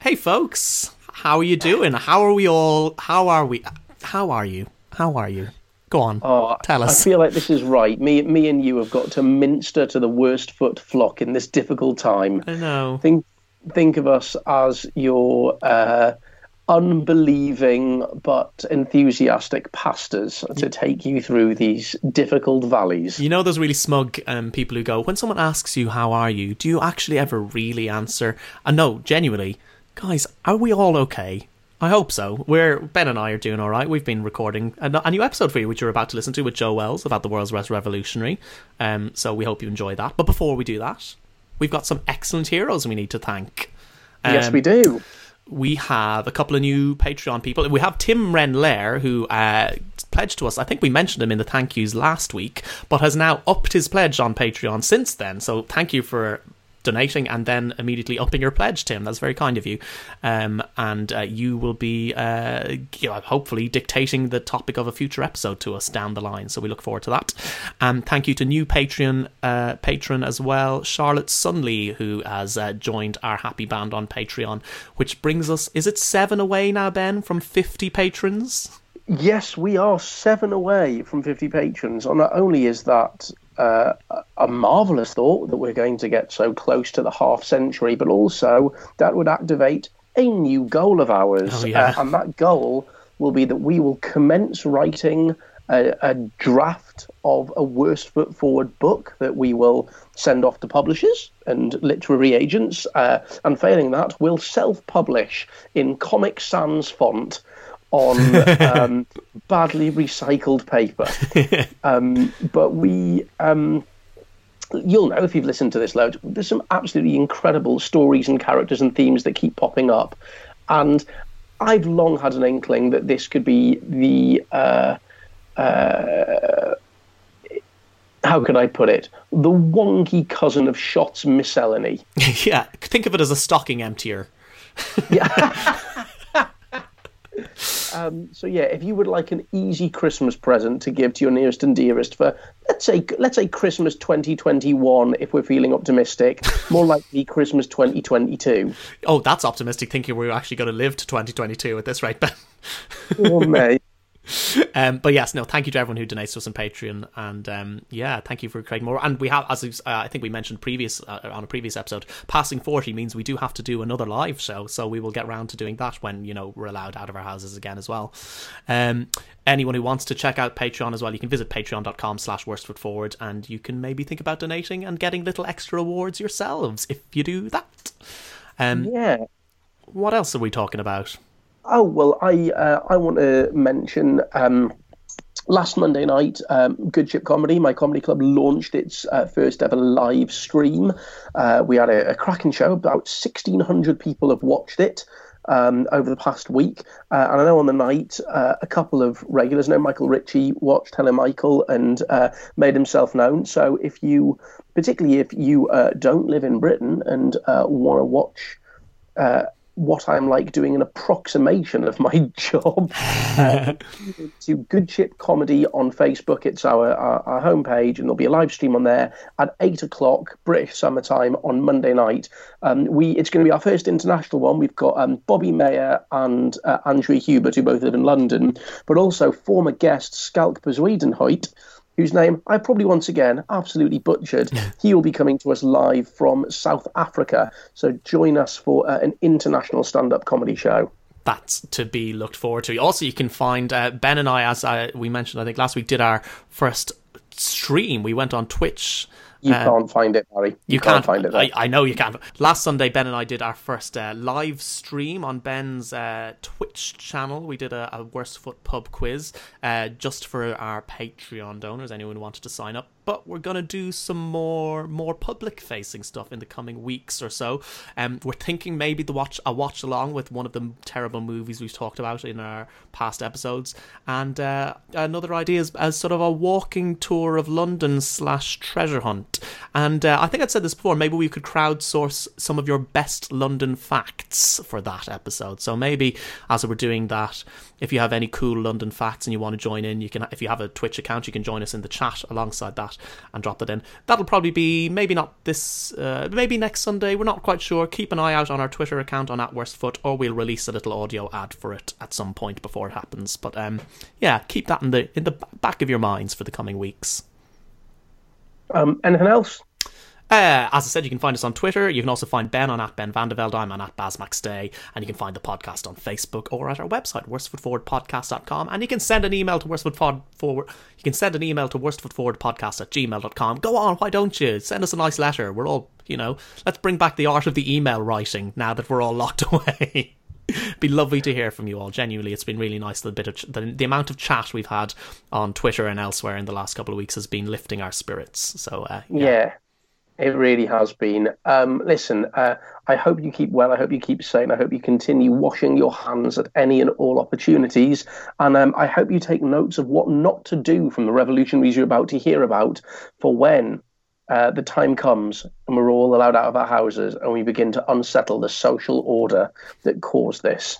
Hey folks, how are you doing? How are we all? How are we? How are you? How are you? Go on, tell us. I feel like this is right. Me and you have got to minster to the worst foot flock in this difficult time. I know. Think of us as your unbelieving but enthusiastic pastors to take you through these difficult valleys. You know those really smug people who go, when someone asks you, how are you, do you actually ever really answer? And no, genuinely, guys, are we all okay? I hope so. Ben and I are doing all right. We've been recording a new episode for you, which you're about to listen to with Joe Wells about the World's West Revolutionary. So we hope you enjoy that. But before we do that, we've got some excellent heroes we need to thank. Yes, we do. We have a couple of new Patreon people. We have Tim Renlair, who pledged to us. I think we mentioned him in the thank yous last week, but has now upped his pledge on Patreon since then. So thank you for donating and then immediately upping your pledge, Tim. That's very kind of you. And you will be hopefully dictating the topic of a future episode to us down the line, so we look forward to that. Thank you to new patron as well, Charlotte Sunley, who has joined our happy band on Patreon, which brings us, is it 7 away now, Ben, from 50 patrons? Yes, we are 7 away from 50 patrons. And not only is that a marvellous thought that we're going to get so close to the half century, but also that would activate a new goal of ours. Oh, yeah. And that goal will be that we will commence writing a draft of a Worst Foot Forward book that we will send off to publishers and literary agents. And failing that, we'll self-publish in Comic Sans font on badly recycled paper. But you'll know if you've listened to this loads, there's some absolutely incredible stories and characters and themes that keep popping up. And I've long had an inkling that this could be the, how could I put it? The wonky cousin of Shot's Miscellany. Yeah, think of it as a stocking emptier. Yeah. So yeah, if you would like an easy Christmas present to give to your nearest and dearest for, let's say Christmas 2021, if we're feeling optimistic, more likely Christmas 2022. Oh, that's optimistic, thinking we're actually going to live to 2022 at this rate, Ben. Oh, mate. But yes, no, thank you to everyone who donates to us on Patreon, and thank you for creating more. And we have, as I think we mentioned on a previous episode, passing 40 means we do have to do another live show, so we will get round to doing that when we're allowed out of our houses again as well. Anyone who wants to check out Patreon as well, you can visit patreon.com/worstfootforward, and you can maybe think about donating and getting little extra awards yourselves if you do that. Yeah. What else are we talking about? Oh, well, I want to mention last Monday night, Good Ship Comedy, my comedy club, launched its first ever live stream. We had a cracking show. About 1,600 people have watched it over the past week. And I know on the night, a couple of regulars, Michael Ritchie watched Hello Michael and made himself known. So particularly if you don't live in Britain and want to watch what I'm like doing an approximation of my job, to Good Ship Comedy on Facebook. It's our homepage, and there'll be a live stream on there at 8 o'clock British summertime on Monday night. It's going to be our first international one. We've got Bobby Mayer and Andrew Hubert, who both live in London, but also former guest Schalk Bezuidenhout, whose name I probably once again absolutely butchered. He will be coming to us live from South Africa. So join us for an international stand-up comedy show. That's to be looked forward to. Also, you can find Ben and I, as we mentioned, I think last week, did our first stream. We went on Twitch. You can't find it, Harry. You can't find it. I know you can't. Last Sunday, Ben and I did our first live stream on Ben's Twitch channel. We did a Worst Foot pub quiz just for our Patreon donors, anyone who wanted to sign up. But we're going to do some more public-facing stuff in the coming weeks or so. We're thinking maybe a watch-along with one of the terrible movies we've talked about in our past episodes. And another idea is as sort of a walking tour of London / treasure hunt. And I think I'd said this before, maybe we could crowdsource some of your best London facts for that episode. So maybe as we're doing that, if you have any cool London facts and you want to join in, you can. If you have a Twitch account, you can join us in the chat alongside that. that and drop that in. That'll probably be maybe not this, maybe next Sunday. We're not quite sure. Keep an eye out on our Twitter account on @worstfoot, or we'll release a little audio ad for it at some point before it happens. But yeah, keep that in the back of your minds for the coming weeks. Anything else? As I said, you can find us on Twitter. You can also find Ben on @BenVandervelde. I'm on @BazMaxDay. And you can find the podcast on Facebook or at our website, worstfootforwardpodcast.com. And you can send an email to worstfootforwardpodcast@gmail.com. Go on, why don't you? Send us a nice letter. We're all, let's bring back the art of the email writing now that we're all locked away. Be lovely to hear from you all. Genuinely, it's been really nice. The amount of chat we've had on Twitter and elsewhere in the last couple of weeks has been lifting our spirits. So yeah. It really has been. Listen, I hope you keep well. I hope you keep sane. I hope you continue washing your hands at any and all opportunities. And I hope you take notes of what not to do from the revolutionaries you're about to hear about for when the time comes and we're all allowed out of our houses and we begin to unsettle the social order that caused this.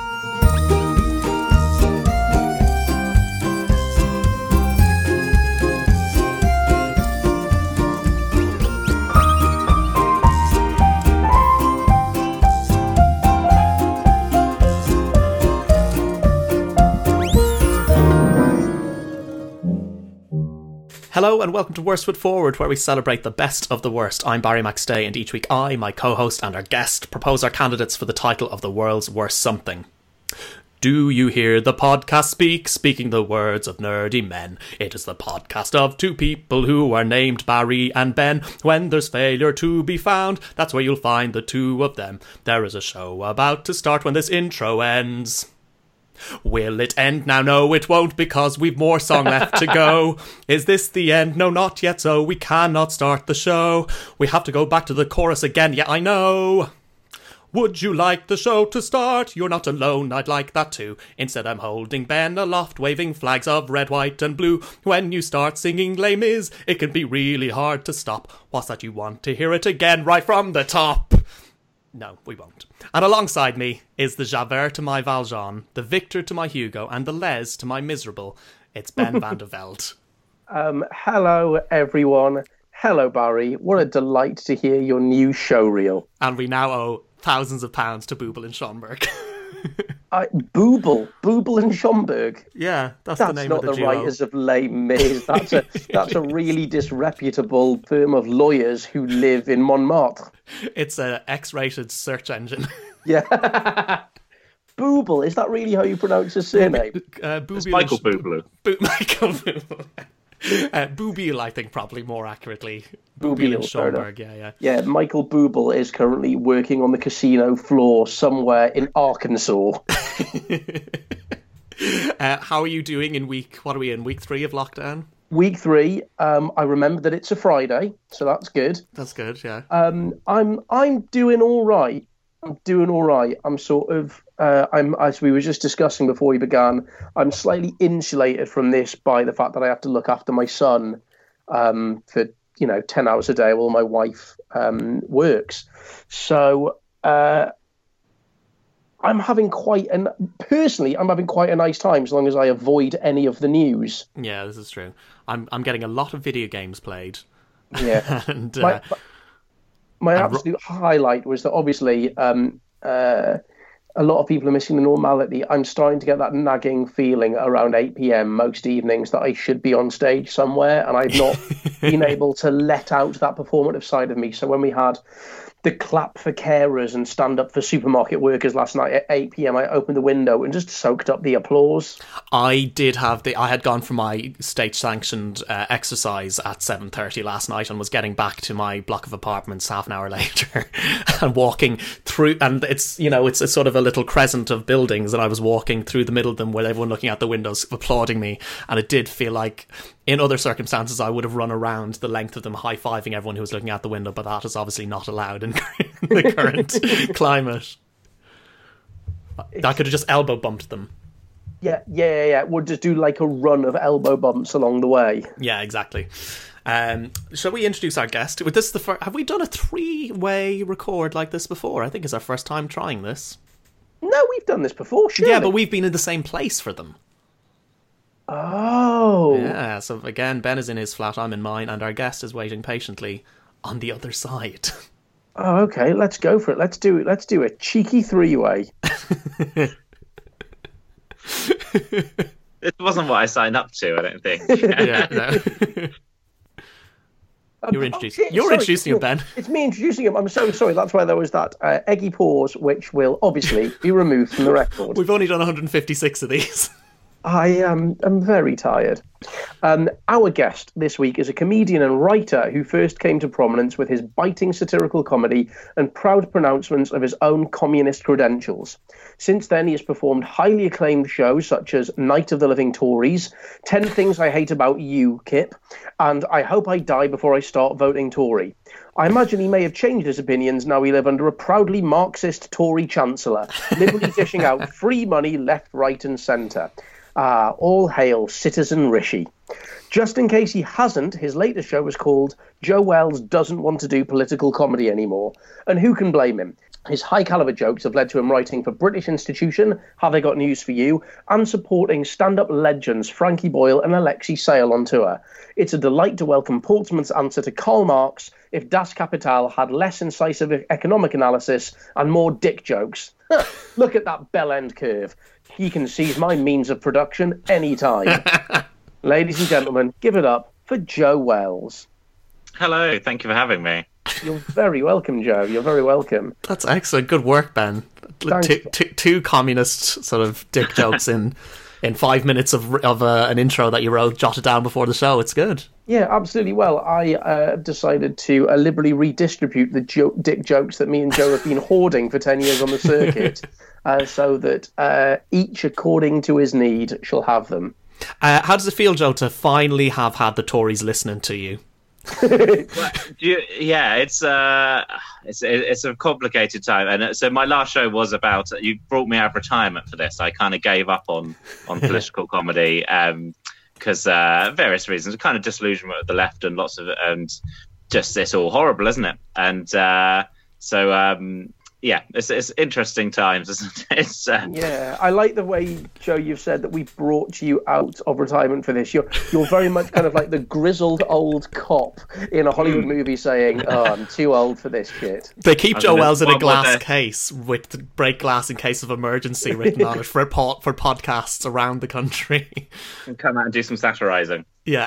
Hello and welcome to Worst Foot Forward, where we celebrate the best of the worst. I'm Barry McStay, and each week I, my co-host and our guest propose our candidates for the title of the world's worst something. Do you hear the podcast speaking the words of nerdy men? It is the podcast of two people who are named Barry and Ben. When there's failure to be found, that's where you'll find the two of them. There is a show about to start when this intro ends. Will it end now? No, it won't, because we've more song left to go. Is this the end? No, not yet, so we cannot start the show. We have to go back to the chorus again, yeah, I know. Would you like the show to start? You're not alone, I'd like that too. Instead I'm holding Ben aloft, waving flags of red, white and blue. When you start singing Les Mis, it can be really hard to stop. What's that, you want to hear it again right from the top? No, we won't. And alongside me is the Javert to my Valjean, the Victor to my Hugo, and the Les to my Miserable. It's Ben Vandervelde. Hello, everyone. Hello, Barry. What a delight to hear your new show reel. And we now owe thousands of pounds to Booble and Schomburg. Booble and Schomburg. Yeah, that's the name of the duo. That's not the writers of Les Mis. That's a really disreputable firm of lawyers who live in Montmartre. It's an X-rated search engine. Yeah. Booble, is that really how you pronounce his surname? It's Michael Bublé. Michael Bublé. Booble, I think, probably more accurately. Booble and Schomburg, yeah. Yeah, Michael Bublé is currently working on the casino floor somewhere in Arkansas. How are you doing in week 3 of lockdown? Week 3, I remember that it's a Friday, so that's good. That's good, yeah. I'm doing all right. I'm sort of, as we were just discussing before we began, I'm slightly insulated from this by the fact that I have to look after my son for 10 hours a day while my wife works. So I'm having quite a nice time as long as I avoid any of the news. Yeah, this is true. I'm getting a lot of video games played. Yeah. And my absolute highlight was that obviously a lot of people are missing the normality. I'm starting to get that nagging feeling around 8 p.m. most evenings that I should be on stage somewhere, and I've not been able to let out that performative side of me. So when we had the clap for carers and stand up for supermarket workers last night at 8 p.m, I opened the window and just soaked up the applause. I had gone for my stage-sanctioned exercise at 7:30 last night and was getting back to my block of apartments half an hour later and walking through, and it's a sort of a little crescent of buildings, and I was walking through the middle of them with everyone looking out the windows applauding me, and it did feel like in other circumstances I would have run around the length of them high-fiving everyone who was looking out the window, but that is obviously not allowed in the current climate. I could have just elbow bumped them. Yeah. We'll just do like a run of elbow bumps along the way. Yeah, exactly. Shall we introduce our guest? With this, have we done a 3-way record like this before? I think it's our first time trying this. No, we've done this before, surely. Yeah, but we've been in the same place for them. Oh, Oh. Yeah, so again, Ben is in his flat, I'm in mine, and our guest is waiting patiently on the other side. Oh, okay, let's go for it. Let's do a cheeky three-way. This wasn't what I signed up to, I don't think. Yeah, no. You're introducing him, Ben. It's me introducing him. I'm so sorry. That's why there was that eggy pause, which will obviously be removed from the record. We've only done 156 of these. I am very tired. Our guest this week is a comedian and writer who first came to prominence with his biting satirical comedy and proud pronouncements of his own communist credentials. Since then, he has performed highly acclaimed shows such as Night of the Living Tories, 10 Things I Hate About You, Kip, and I Hope I Die Before I Start Voting Tory. I imagine he may have changed his opinions now we live under a proudly Marxist Tory Chancellor, liberally dishing out free money left, right and centre. All hail Citizen Rishi. Just in case he hasn't, his latest show was called Joe Wells Doesn't Want to Do Political Comedy Anymore. And who can blame him? His high-caliber jokes have led to him writing for British Institution, Have I Got News for You, and supporting stand-up legends Frankie Boyle and Alexei Sayle on tour. It's a delight to welcome Portsmouth's answer to Karl Marx if Das Kapital had less incisive economic analysis and more dick jokes. Look at that bell-end curve. He can seize my means of production anytime. Ladies and gentlemen, give it up for Joe Wells. Hello, thank you for having me. You're very welcome, Joe. You're very welcome. That's excellent. Good work, Ben. Two communist sort of dick jokes in 5 minutes of an intro that you wrote, jotted down before the show. It's good. Yeah, absolutely. Well, I decided to liberally redistribute the dick jokes that me and Joe have been hoarding for 10 years on the circuit, so that each, according to his need, shall have them. How does it feel, Joe, to finally have had the Tories listening to you? Well, yeah, it's a complicated time, and so my last show was about. You brought me out of retirement for this. I kind of gave up on political comedy because various reasons, kind of disillusionment with the left and just it's all horrible, isn't it? And yeah, it's interesting times, isn't it? Yeah, I like the way, Joe, you've said that we brought you out of retirement for this. You're very much kind of like the grizzled old cop in a Hollywood movie saying, "Oh, I'm too old for this shit." They keep Joe Wells in a glass case with break glass in case of emergency written on it for podcasts around the country. And come out and do some satirising. Yeah.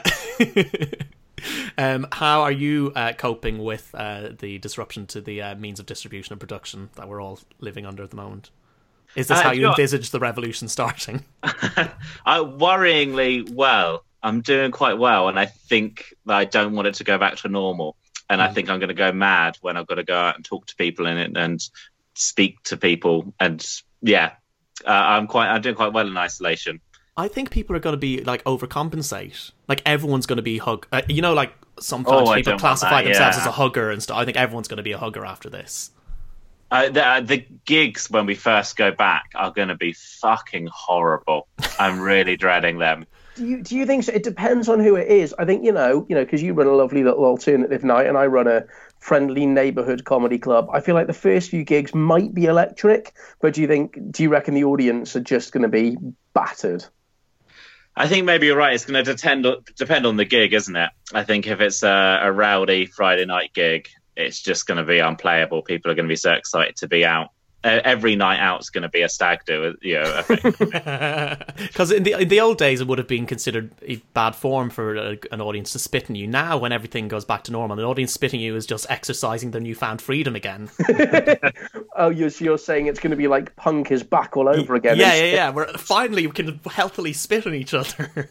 How are you coping with the disruption to the means of distribution and production that we're all living under at the moment? Is this how you envisage the revolution starting? Worryingly well. I'm doing quite well, and I think that I don't want it to go back to normal. And I think I'm going to go mad when I've got to go out and talk to people and speak to people. And yeah, I'm doing quite well in isolation. I think people are going to be overcompensate. Everyone's going to be sometimes people classify themselves as a hugger and stuff. I think everyone's going to be a hugger after this. The gigs when we first go back are going to be fucking horrible. I'm really dreading them. Do you think so? It depends on who it is. I think because you run a lovely little alternative night and I run a friendly neighborhood comedy club. I feel like the first few gigs might be electric, but do you reckon the audience are just going to be battered? I think maybe you're right. It's going to depend on the gig, isn't it? I think if it's a rowdy Friday night gig, it's just going to be unplayable. People are going to be so excited to be out. Every night out is going to be a stag do, Because in the old days, it would have been considered bad form for an audience to spit in you. Now, when everything goes back to normal, an audience spitting you is just exercising their newfound freedom again. Oh, you're saying it's going to be like punk is back all over again? Yeah. We can healthily spit on each other,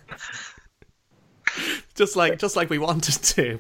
just like we wanted to.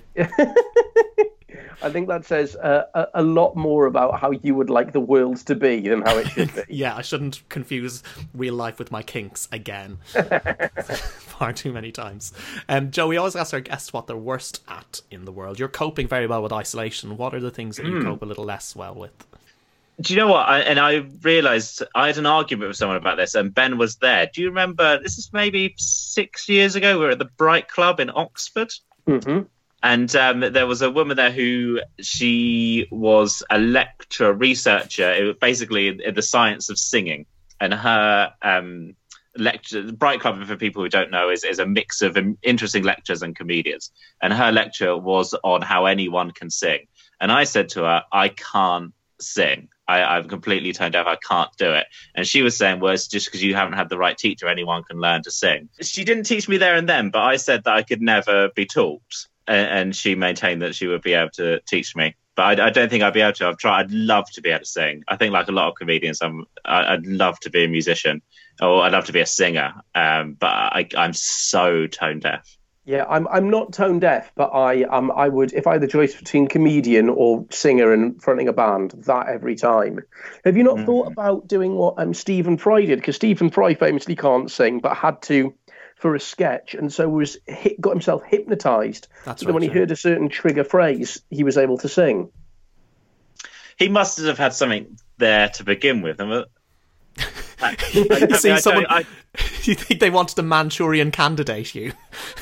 I think that says a lot more about how you would like the world to be than how it should be. Yeah, I shouldn't confuse real life with my kinks again. Far too many times. Joe, we always ask our guests what they're worst at in the world. You're coping very well with isolation. What are the things that you cope a little less well with? Do you know what? I realised I had an argument with someone about this, and Ben was there. Do you remember? This is maybe 6 years ago. We were at the Bright Club in Oxford. Mm-hmm. And there was a woman there she was a lecturer, researcher, basically in the science of singing. And her lecture. Bright Club, for people who don't know, is a mix of interesting lectures and comedians. And her lecture was on how anyone can sing. And I said to her, I can't sing. I'm completely tone deaf. I can't do it. And she was saying, well, it's just because you haven't had the right teacher. Anyone can learn to sing. She didn't teach me there and then, but I said that I could never be taught. And she maintained that she would be able to teach me. But I don't think I'd be able to. I've tried. I'd love to be able to sing. I think, like a lot of comedians, I'd love to be a musician, or I'd love to be a singer. But I'm so tone deaf. Yeah, I'm not tone deaf, but I would, if I had the choice between comedian or singer and fronting a band, that every time. Have you not thought about doing what Stephen Fry did? Because Stephen Fry famously can't sing, but had to for a sketch, and so got himself hypnotized. That's so right, when he heard a certain trigger phrase, he was able to sing. He must have had something there to begin with. You think they wanted to Manchurian candidate you?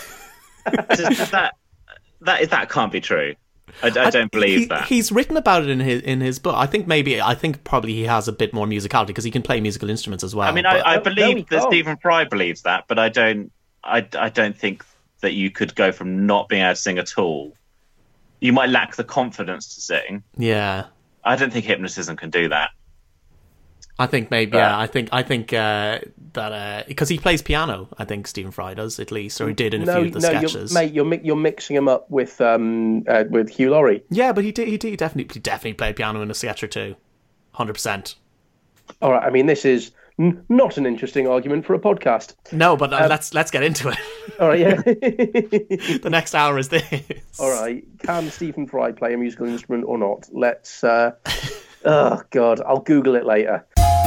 That can't be true. I don't believe that. He's written about it in his book. I think probably he has a bit more musicality because he can play musical instruments as well. I mean, I believe that Stephen Fry believes that, but I don't think that you could go from not being able to sing at all. You might lack the confidence to sing. Yeah. I don't think hypnotism can do that. I think maybe, yeah. I think that because he plays piano, I think Stephen Fry does at least, or he did in a few of the sketches. You're mixing him up with Hugh Laurie. Yeah, but he definitely played piano in a sketch or two, 100%. All right, I mean, this is not an interesting argument for a podcast. No, but let's get into it. All right, yeah. The next hour is this. All right, can Stephen Fry play a musical instrument or not? Let's. Oh God, I'll Google it later.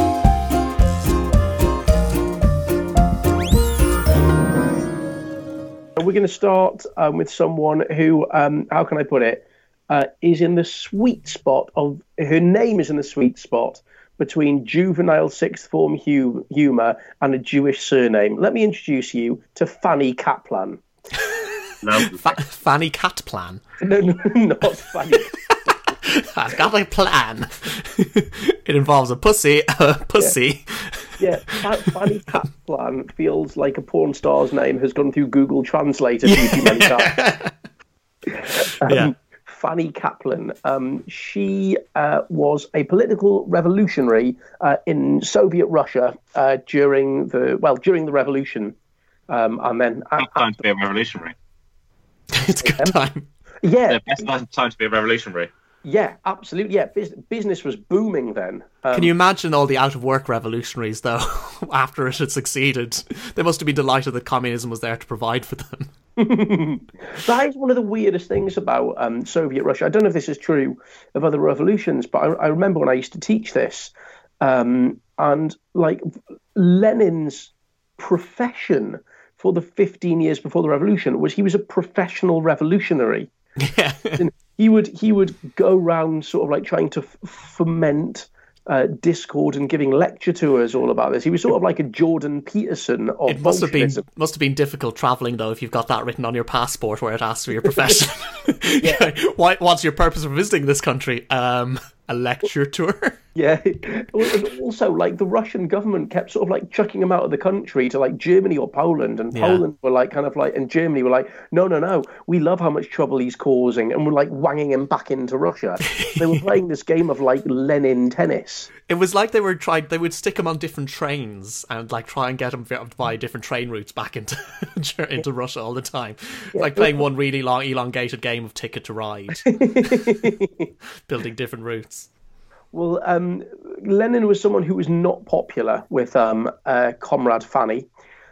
We're going to start with someone who, how can I put it, is in the sweet spot of, her name is in the sweet spot between juvenile sixth form humour and a Jewish surname. Let me introduce you to Fanny Kaplan. No. Fanny Catplan? No, not Fanny. I've got a plan. It involves a pussy. Yeah, Fanny Kaplan feels like a porn star's name has gone through Google Translate a few too many times. Fanny Kaplan. She was a political revolutionary in Soviet Russia during the revolution, and then time to be a revolutionary. It's a good time. Yeah, the best time to be a revolutionary. Yeah, absolutely. Yeah, business was booming then. Can you imagine all the out-of-work revolutionaries, though, after it had succeeded? They must have been delighted that communism was there to provide for them. That is one of the weirdest things about Soviet Russia. I don't know if this is true of other revolutions, but I remember when I used to teach this, and like Lenin's profession for the 15 years before the revolution was he was a professional revolutionary. Yeah. He would go around sort of like trying to foment discord and giving lecture tours all about this. He was sort of like a Jordan Peterson of It must have been difficult travelling, though, if you've got that written on your passport where it asks for your profession. What's your purpose for visiting this country? A lecture tour? Yeah. Also, like, the Russian government kept sort of like chucking him out of the country to like Germany or Poland, and Poland were like kind of like, and Germany were like, no, we love how much trouble he's causing, and we're like wanging him back into Russia. They were playing this game of like Lenin tennis. It was like they would stick him on different trains and like try and get him to buy different train routes back into Russia all the time. Like playing one really long, elongated game of Ticket to Ride, building different routes. Well, Lenin was someone who was not popular with Comrade Fanny.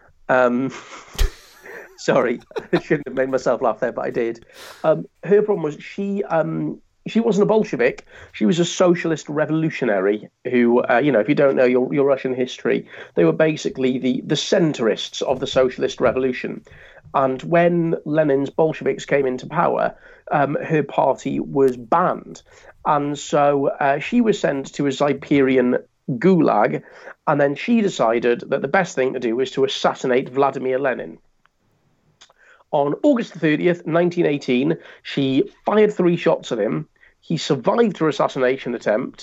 Sorry, I shouldn't have made myself laugh there, but I did. Her problem was she wasn't a Bolshevik. She was a socialist revolutionary who, if you don't know your Russian history, they were basically the centrists of the socialist revolution. And when Lenin's Bolsheviks came into power, her party was banned. And so she was sent to a Siberian gulag, and then she decided that the best thing to do was to assassinate Vladimir Lenin. On August 30th, 1918, she fired 3 shots at him. He survived her assassination attempt,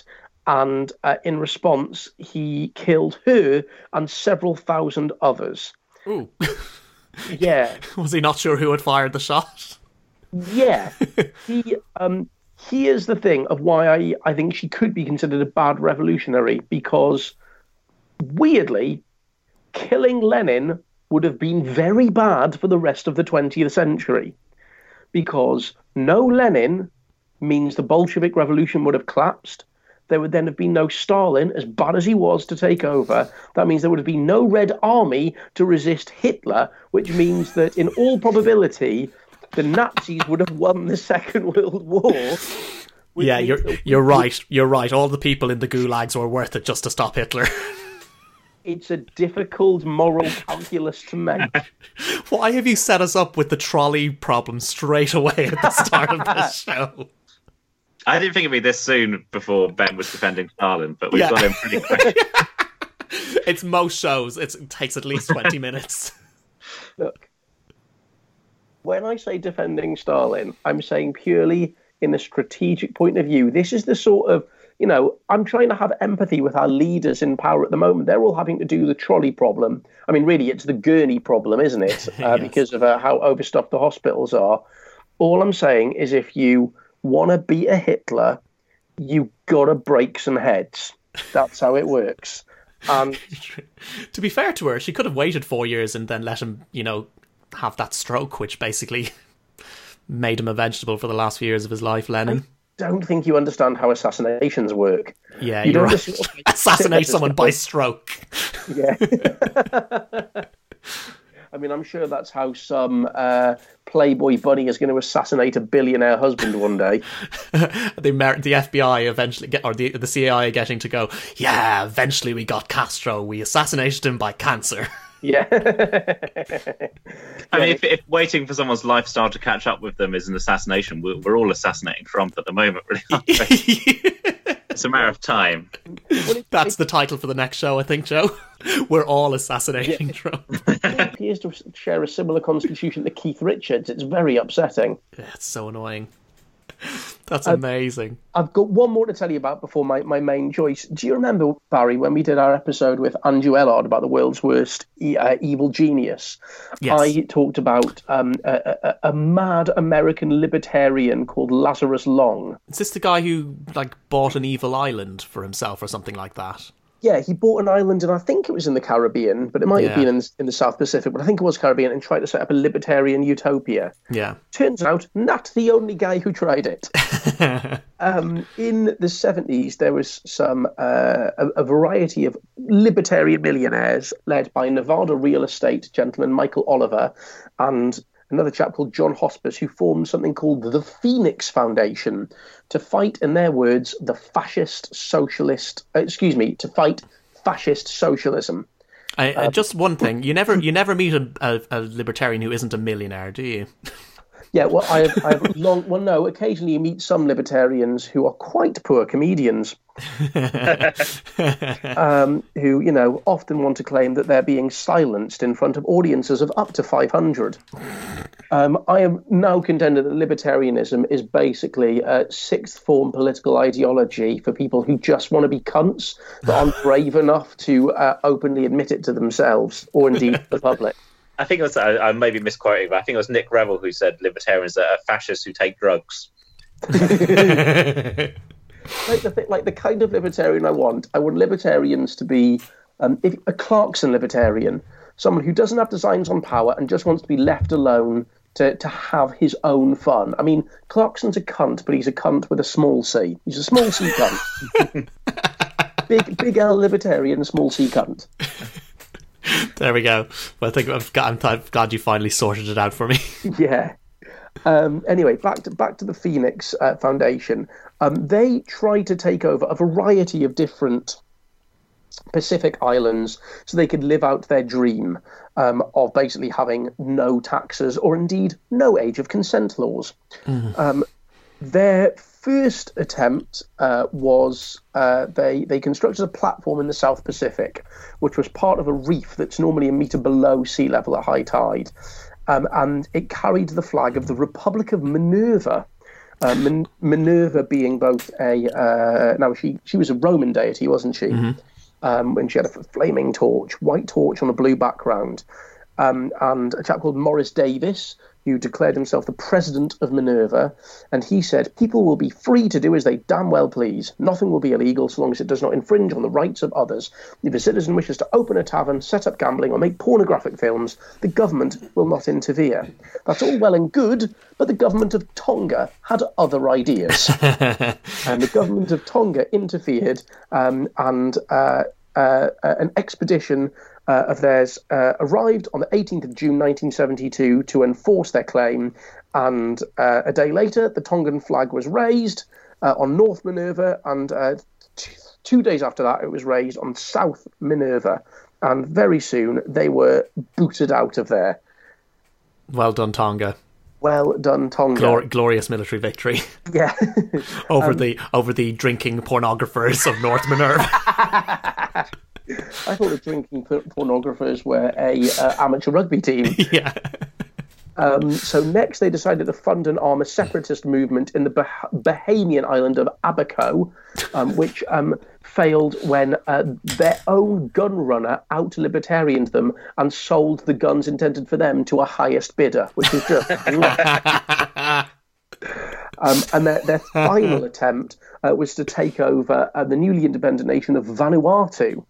And in response, he killed her and several thousand others. Ooh. Yeah. Was he not sure who had fired the shot? Yeah. Here's the thing of why I think she could be considered a bad revolutionary, because weirdly, killing Lenin would have been very bad for the rest of the 20th century, because no Lenin means the Bolshevik Revolution would have collapsed. There would then have been no Stalin, as bad as he was, to take over. That means there would have been no Red Army to resist Hitler, which means that in all probability, the Nazis would have won the Second World War. Yeah, you're right. You're right. All the people in the gulags were worth it just to stop Hitler. It's a difficult moral calculus to make. Why have you set us up with the trolley problem straight away at the start of this show? I didn't think it'd be this soon before Ben was defending Stalin, but we've got him pretty quick. It's most shows. It takes at least 20 minutes. Look, when I say defending Stalin, I'm saying purely in a strategic point of view. This is the sort of, I'm trying to have empathy with our leaders in power at the moment. They're all having to do the trolley problem. I mean, really, it's the gurney problem, isn't it? Yes. Because of how overstuffed the hospitals are. All I'm saying is if you want to beat a Hitler, you got to break some heads. That's how it works. To be fair to her, she could have waited 4 years and then let him, have that stroke, which basically made him a vegetable for the last few years of his life, Lenin. I don't think you understand how assassinations work. Yeah, you're right. Assassinate someone by stroke. Yeah. I mean, I'm sure that's how some Playboy bunny is going to assassinate a billionaire husband one day. The FBI eventually or the CIA getting to go, yeah, eventually we got Castro. We assassinated him by cancer. Yeah. I mean, if waiting for someone's lifestyle to catch up with them is an assassination, we're all assassinating Trump at the moment, really. It's a matter of time. That's the title for the next show, I think, Joe. We're all assassinating Trump. He appears to share a similar constitution to Keith Richards. It's very upsetting. Yeah, it's so annoying. That's amazing. I've got one more to tell you about before my main choice. Do you remember, Barry, when we did our episode with Andrew Ellard about the world's worst evil genius? Yes. I talked about a mad American libertarian called Lazarus Long. Is this the guy who bought an evil island for himself or something like that? Yeah, he bought an island, and I think it was in the Caribbean, but it might have been in the South Pacific, but I think it was Caribbean, and tried to set up a libertarian utopia. Yeah. Turns out, not the only guy who tried it. In the 70s, there was a variety of libertarian millionaires led by Nevada real estate gentleman Michael Oliver and another chap called John Hospice, who formed something called the Phoenix Foundation to fight, in their words, to fight fascist socialism. Just one thing, you never meet a libertarian who isn't a millionaire, do you? Yeah, well, no, occasionally you meet some libertarians who are quite poor comedians. Who, often want to claim that they're being silenced in front of audiences of up to 500. I am now contended that libertarianism is basically a sixth form political ideology for people who just want to be cunts, but aren't brave enough to openly admit it to themselves, or indeed the public. I think it was, I may be misquoting, but I think it was Nick Revel who said libertarians are fascists who take drugs. The kind of libertarian I want libertarians to be a Clarkson libertarian, someone who doesn't have designs on power and just wants to be left alone to have his own fun. I mean, Clarkson's a cunt, but he's a cunt with a small c. He's a small c cunt. Big L libertarian, small c cunt. There we go. Well, I'm glad you finally sorted it out for me. Yeah. Anyway, back to the Phoenix Foundation. They tried to take over a variety of different Pacific islands so they could live out their dream of basically having no taxes or indeed no age of consent laws. Mm. Their first attempt was they constructed a platform in the South Pacific, which was part of a reef that's normally a metre below sea level at high tide. And it carried the flag of the Republic of Minerva, Minerva being both now she was a Roman deity, wasn't she? When she had a flaming torch, white torch on a blue background, and a chap called Morris Davis, who declared himself the president of Minerva, and he said, people will be free to do as they damn well please. Nothing will be illegal so long as it does not infringe on the rights of others. If a citizen wishes to open a tavern, set up gambling, or make pornographic films, the government will not interfere. That's all well and good, but the government of Tonga had other ideas. And the government of Tonga interfered, and an expedition of theirs arrived on the 18th of June 1972 to enforce their claim, and a day later the Tongan flag was raised on North Minerva, and 2 days after that it was raised on South Minerva, and very soon they were booted out of there. Well done, Tonga. Well done, Tonga. Glorious military victory. Yeah. over the drinking pornographers of North Minerva. I thought the drinking pornographers were a amateur rugby team. Yeah. So next they decided to fund and arm a separatist movement in the Bahamian island of Abaco, which failed when their own gun runner out-libertarianed them and sold the guns intended for them to a highest bidder, which was just... and their final attempt was to take over the newly independent nation of Vanuatu.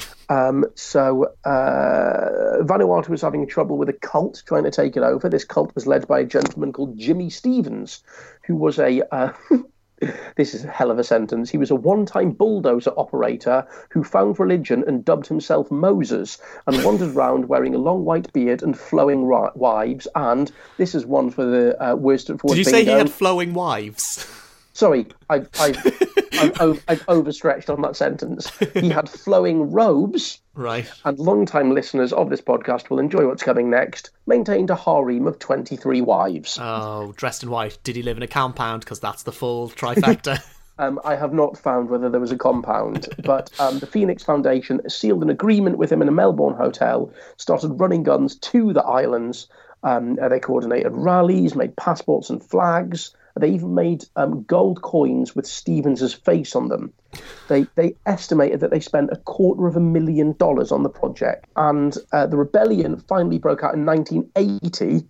Vanuatu was having trouble with a cult trying to take it over. This cult was led by a gentleman called Jimmy Stevens, who was a... this is a hell of a sentence. He was a one-time bulldozer operator who found religion and dubbed himself Moses and wandered around wearing a long white beard and flowing wives. And this is one for the worst of... Did you say he had flowing wives? Sorry, I've overstretched on that sentence. He had flowing robes. Right. And long-time listeners of this podcast will enjoy what's coming next. Maintained a harem of 23 wives. Oh, dressed in white. Did he live in a compound? Because that's the full trifecta. I have not found whether there was a compound, but the Phoenix Foundation sealed an agreement with him in a Melbourne hotel, started running guns to the islands. They coordinated rallies, made passports and flags. They even made gold coins with Stevens's face on them. They estimated that they spent $250,000 on the project. And the rebellion finally broke out in 1980,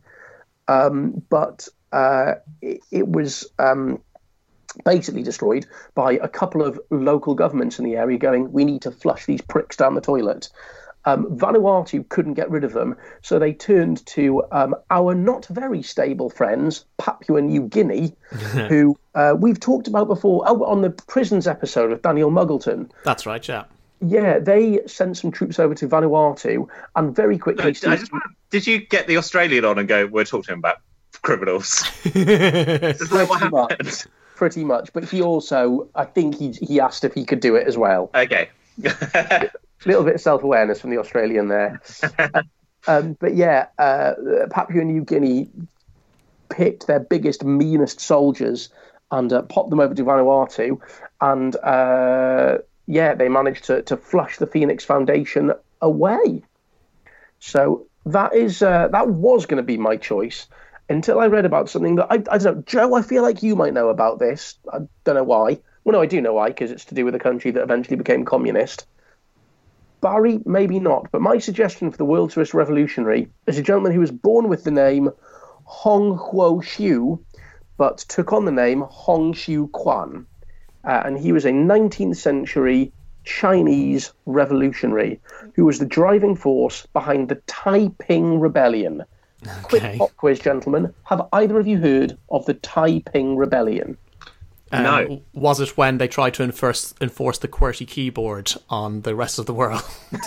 but it was basically destroyed by a couple of local governments in the area going, we need to flush these pricks down the toilet. Vanuatu couldn't get rid of them, so they turned to our not very stable friends, Papua New Guinea, who we've talked about before on the prisons episode of Daniel Muggleton. That's right, yeah. Yeah, they sent some troops over to Vanuatu, and very quickly... Did you get the Australian on and go, we're talking about criminals? Is that what happened? Pretty much, but he also, I think he asked if he could do it as well. Okay. A little bit of self-awareness from the Australian there. But yeah, Papua New Guinea picked their biggest, meanest soldiers and popped them over to Vanuatu. And they managed to flush the Phoenix Foundation away. So that was going to be my choice until I read about something that I don't know. Joe, I feel like you might know about this. I don't know why. Well, no, I do know why, because it's to do with a country that eventually became communist. Barry, maybe not, but my suggestion for the world's first revolutionary is a gentleman who was born with the name Hong Huo-Xiu, but took on the name Hong Xiu Quan. And he was a 19th century Chinese revolutionary who was the driving force behind the Taiping Rebellion. Okay. Quick pop quiz, gentlemen. Have either of you heard of the Taiping Rebellion? No. Was it when they tried to enforce the QWERTY keyboard on the rest of the world?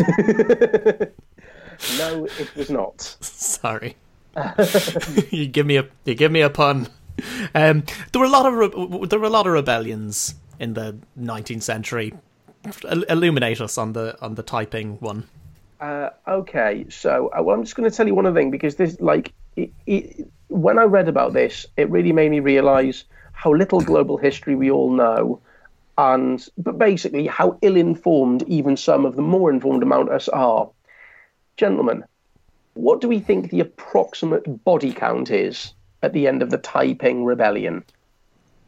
No, it was not. Sorry. You give me a pun. There were a lot of rebellions in the 19th century. Illuminate us on the Taiping one. Okay, so I'm just going to tell you one thing, because this, when I read about this, it really made me realise how little global history we all know, but basically how ill-informed even some of the more informed among us are. Gentlemen, what do we think the approximate body count is at the end of the Taiping Rebellion?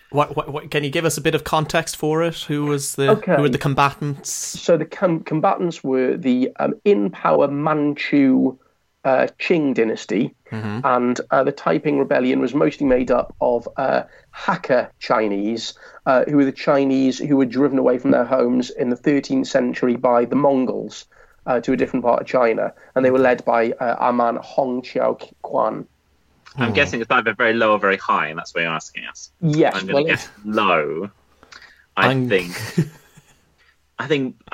What can you give us a bit of context for it? Who were the combatants? So the combatants were the in-power Manchu Qing dynasty, and the Taiping Rebellion was mostly made up of Hakka Chinese, who were the Chinese who were driven away from their homes in the 13th century by the Mongols to a different part of China, and they were led by our man Hong Xiaoquan. I'm guessing it's either very low or very high, and that's what you're asking us. Yes, I'm going to guess low. I think -1.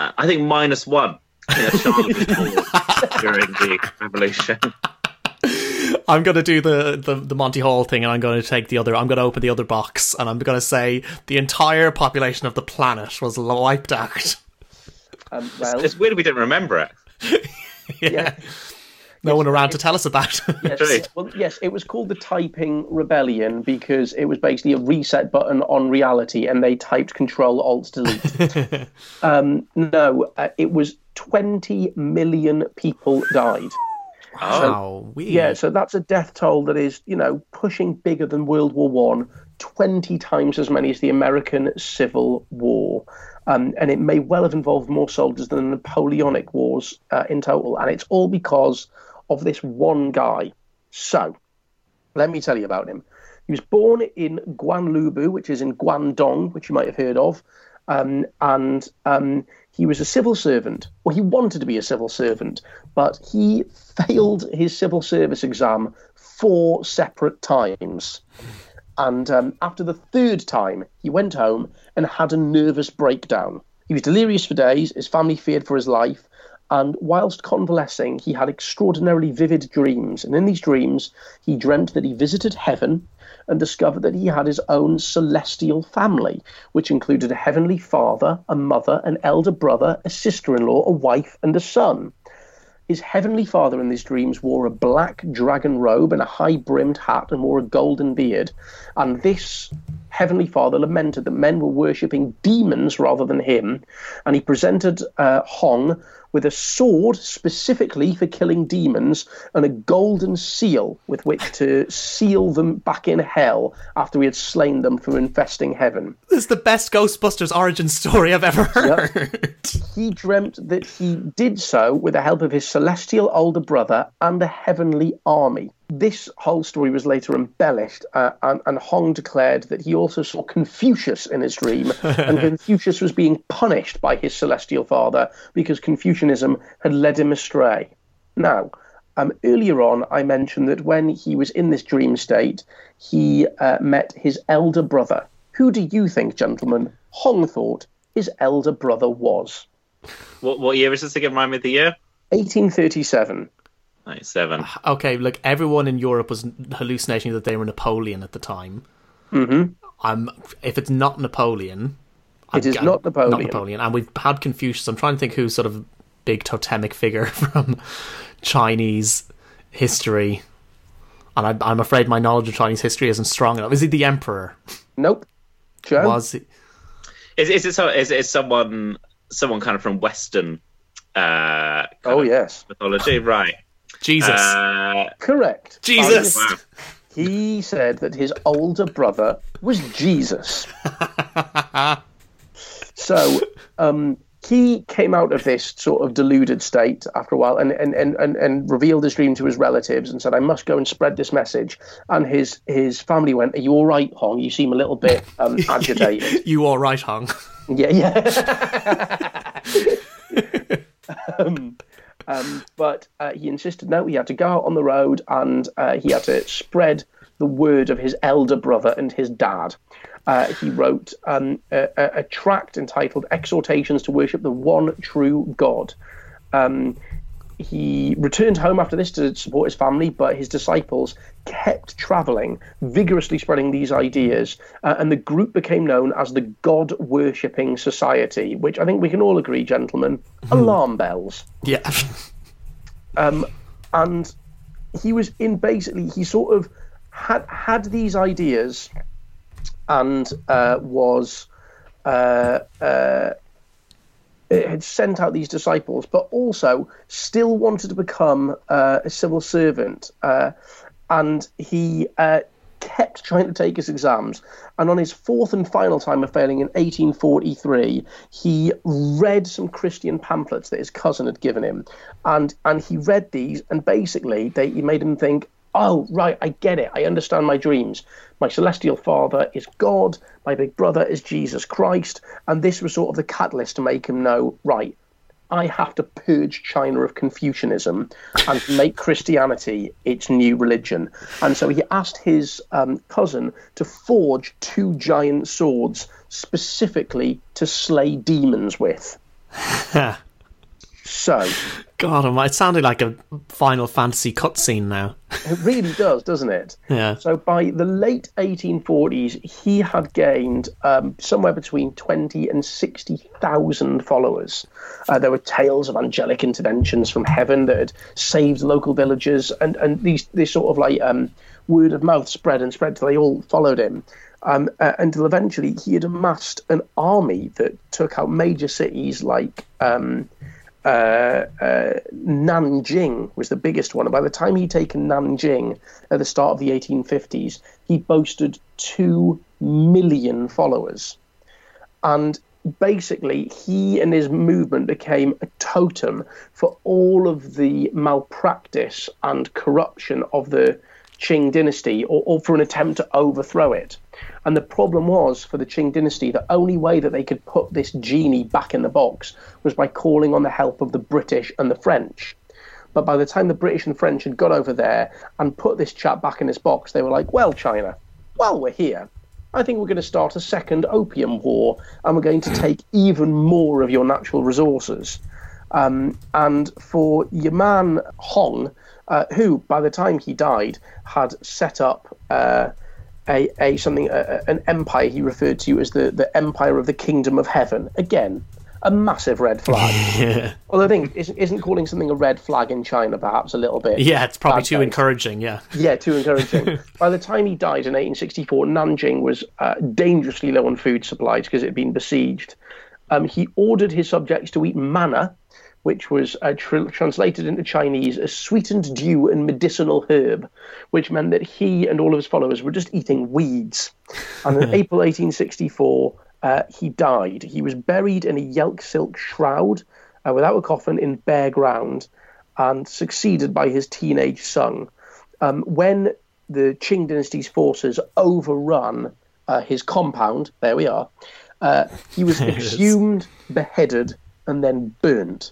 A child was born during the revolution. I'm going to do the Monty Hall thing, and I'm going to take I'm going to open the other box, and I'm going to say the entire population of the planet was wiped out. It's weird we didn't remember it. Yeah. No one around to tell us about it. Yes, it was called the Taiping Rebellion because it was basically a reset button on reality, and they typed Control-Alt-Delete. It was 20 million people died. Oh, so that's a death toll that is, pushing bigger than World War One, 20 times as many as the American Civil War. And it may well have involved more soldiers than the Napoleonic Wars in total. And it's all because of this one guy. So, let me tell you about him. He was born in Guanlubu, which is in Guangdong, which you might have heard of. And he was a civil servant. Well, he wanted to be a civil servant, but he failed his civil service exam 4 separate times. And after the 3rd time, he went home and had a nervous breakdown. He was delirious for days. His family feared for his life. And whilst convalescing, he had extraordinarily vivid dreams. And in these dreams, he dreamt that he visited heaven and discovered that he had his own celestial family, which included a heavenly father, a mother, an elder brother, a sister-in-law, a wife, and a son. His heavenly father in these dreams wore a black dragon robe and a high-brimmed hat and wore a golden beard. And this heavenly father lamented that men were worshipping demons rather than him. And he presented Hong with a sword specifically for killing demons and a golden seal with which to seal them back in hell after he had slain them for infesting heaven. This is the best Ghostbusters origin story I've ever heard. Yep. He dreamt that he did so with the help of his celestial older brother and a heavenly army. This whole story was later embellished, and Hong declared that he also saw Confucius in his dream, and Confucius was being punished by his celestial father because Confucianism had led him astray. Now, earlier on, I mentioned that when he was in this dream state, he met his elder brother. Who do you think, gentlemen, Hong thought his elder brother was? What year is this again? Remind me of the year? 1837. 97. Okay, look, everyone in Europe was hallucinating that they were Napoleon at the time. Mm-hmm. If it's not Napoleon... It is not Napoleon. Not Napoleon. And we've had Confucius. I'm trying to think who's sort of big totemic figure from Chinese history. And I'm afraid my knowledge of Chinese history isn't strong enough. Is he the emperor? Nope. Joe? Was he? Is it someone kind of from Western yes. mythology? Right. Jesus. Correct. Jesus. Wow. He said that his older brother was Jesus. So he came out of this sort of deluded state after a while and revealed his dream to his relatives and said, I must go and spread this message. And his family went, are you all right, Hong? You seem a little bit agitated. You all right, Hong? Yeah. But he insisted, no, he had to go out on the road and he had to spread the word of his elder brother and his dad. He wrote a tract entitled Exhortations to Worship the One True God. He returned home after this to support his family, but his disciples kept travelling, vigorously spreading these ideas, and the group became known as the God-worshipping Society, which I think we can all agree, gentlemen, alarm bells. Yeah. And he was he sort of had these ideas and had sent out these disciples, but also still wanted to become a civil servant. And he kept trying to take his exams, and on his fourth and final time of failing in 1843, he read some Christian pamphlets that his cousin had given him, and he read these, and basically he made him think, oh, right, I get it. I understand my dreams. My celestial father is God. My big brother is Jesus Christ. And this was sort of the catalyst to make him know, right, I have to purge China of Confucianism and make Christianity its new religion. And so he asked his cousin to forge 2 giant swords specifically to slay demons with. So, God, it sounded like a Final Fantasy cutscene now. It really does, doesn't it? Yeah. So by the late 1840s, he had gained somewhere between 20 and 60,000 followers. There were tales of angelic interventions from heaven that had saved local villagers, and these sort of like word of mouth spread till they all followed him. Until eventually he had amassed an army that took out major cities like Nanjing was the biggest one. And by the time he'd taken Nanjing at the start of the 1850s, he boasted 2 million followers. And basically, he and his movement became a totem for all of the malpractice and corruption of the Qing dynasty, or for an attempt to overthrow it. And the problem was, for the Qing dynasty, the only way that they could put this genie back in the box was by calling on the help of the British and the French. But by the time the British and French had got over there and put this chap back in his box, they were like, well, China, while we're here, I think we're going to start a second opium war, and we're going to take even more of your natural resources. And for Yaman Hong, who, by the time he died, had set up an empire he referred to as the Empire of the Kingdom of Heaven. Again, a massive red flag. Yeah. Although I think isn't calling something a red flag in China perhaps a little bit. Yeah, it's probably too encouraging. Yeah. Yeah, too encouraging. By the time he died in 1864, Nanjing was dangerously low on food supplies because it had been besieged. He ordered his subjects to eat manna, which was translated into Chinese as sweetened dew and medicinal herb, which meant that he and all of his followers were just eating weeds. And in April 1864, he died. He was buried in a yelk silk shroud without a coffin in bare ground, and succeeded by his teenage son. When the Qing dynasty's forces overrun his compound, there we are, he was exhumed, beheaded, and then burnt.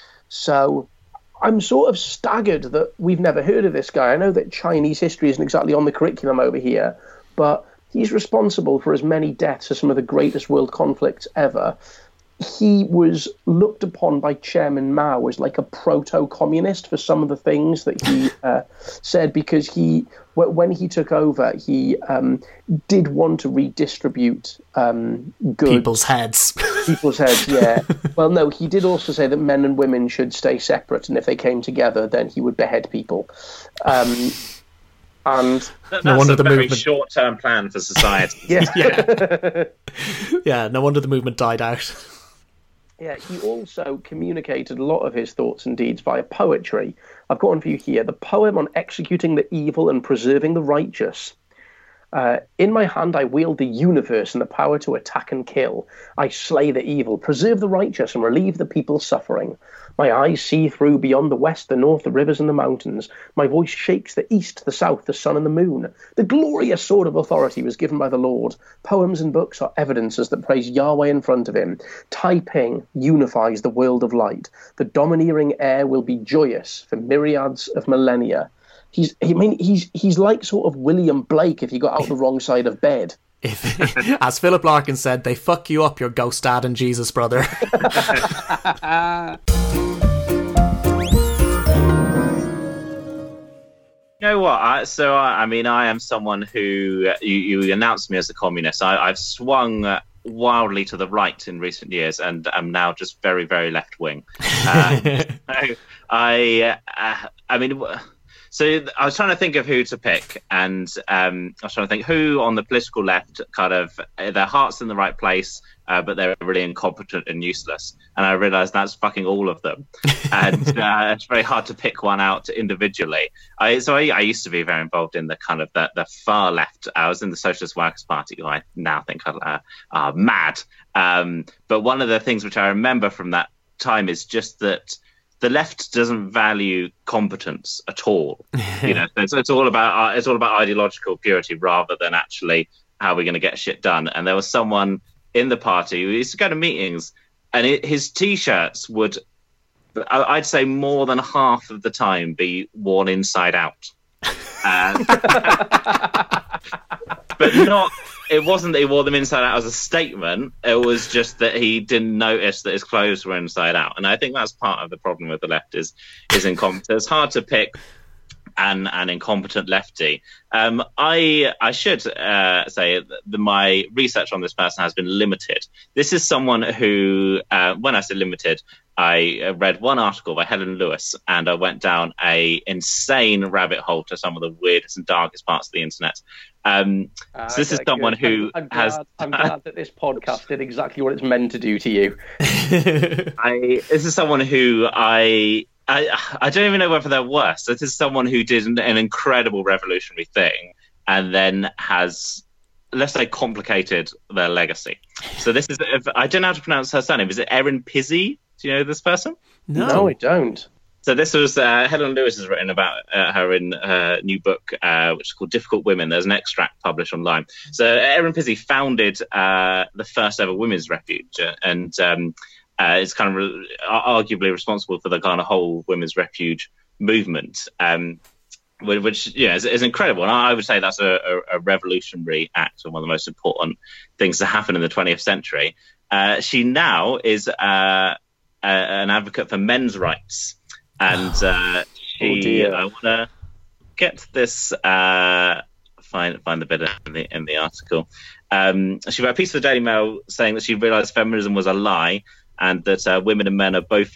So I'm sort of staggered that we've never heard of this guy. I know that Chinese history isn't exactly on the curriculum over here, but he's responsible for as many deaths as some of the greatest world conflicts ever. He was looked upon by Chairman Mao as like a proto-communist for some of the things that he said, because when he took over, he did want to redistribute goods. People's heads. People's heads, yeah. Well, no, he did also say that men and women should stay separate, and if they came together, then he would behead people. And that's no wonder a the very movement... short-term plan for society. yeah. Yeah, no wonder the movement died out. Yeah, he also communicated a lot of his thoughts and deeds via poetry. I've got one for you here. The poem on executing the evil and preserving the righteous. In my hand I wield the universe and the power to attack and kill. I slay the evil, preserve the righteous, and relieve the people's suffering. My eyes see through beyond the west, the north, the rivers and the mountains. My voice shakes the east, the south, the sun and the moon. The glorious sword of authority was given by the Lord. Poems and books are evidences that praise Yahweh in front of him. Taiping unifies the world of light. The domineering air will be joyous for myriads of millennia. He's like sort of William Blake if he got out the wrong side of bed. As Philip Larkin said, they fuck you up, your ghost dad and Jesus brother. You know what? I mean, I am someone who you announced me as a communist. I've swung wildly to the right in recent years, and am now just very, very left wing. I mean, So I was trying to think of who to pick, and I was trying to think who on the political left kind of their heart's in the right place, but they're really incompetent and useless. And I realised that's fucking all of them, and it's very hard to pick one out individually. I used to be very involved in the kind of the far left. I was in the Socialist Workers' Party, who I now think are mad. But one of the things which I remember from that time is just that the left doesn't value competence at all. It's all about ideological purity rather than actually how we're going to get shit done. And there was someone in the party who used to go to meetings, and his T-shirts would, I'd say, more than half of the time be worn inside out. But not. It wasn't that he wore them inside out as a statement. It was just that he didn't notice that his clothes were inside out. And I think that's part of the problem with the left is incompetence. It's hard to pick an incompetent lefty. I should say that my research on this person has been limited. This is someone who, when I say limited, I read one article by Helen Lewis, and I went down a insane rabbit hole to some of the weirdest and darkest parts of the internet. So this is someone who I'm glad that this podcast did exactly what it's meant to do to you. This is someone who I don't even know whether they're worse. This is someone who did an incredible revolutionary thing and then has, let's say, complicated their legacy. So this is, I don't know how to pronounce her surname. Is it Erin Pizzey? Do you know this person? No, I don't. So this was Helen Lewis has written about her in her new book, which is called Difficult Women. There's an extract published online. So Erin Pizzey founded the first ever women's refuge, and is kind of arguably responsible for the kind of whole women's refuge movement, which is incredible. And I would say that's a revolutionary act and one of the most important things to happen in the 20th century. She now is an advocate for men's rights. And I want to get this, find the bit in the article. She wrote a piece for the Daily Mail saying that she realised feminism was a lie, and that women and men are both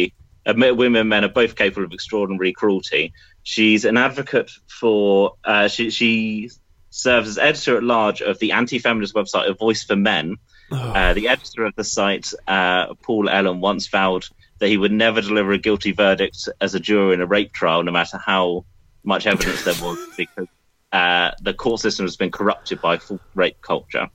capable of extraordinary cruelty. She's an advocate for. She serves as editor at large of the anti-feminist website A Voice for Men. The editor of the site, Paul Ellen, once vowed that he would never deliver a guilty verdict as a juror in a rape trial, no matter how much evidence there was, because the court system has been corrupted by full rape culture.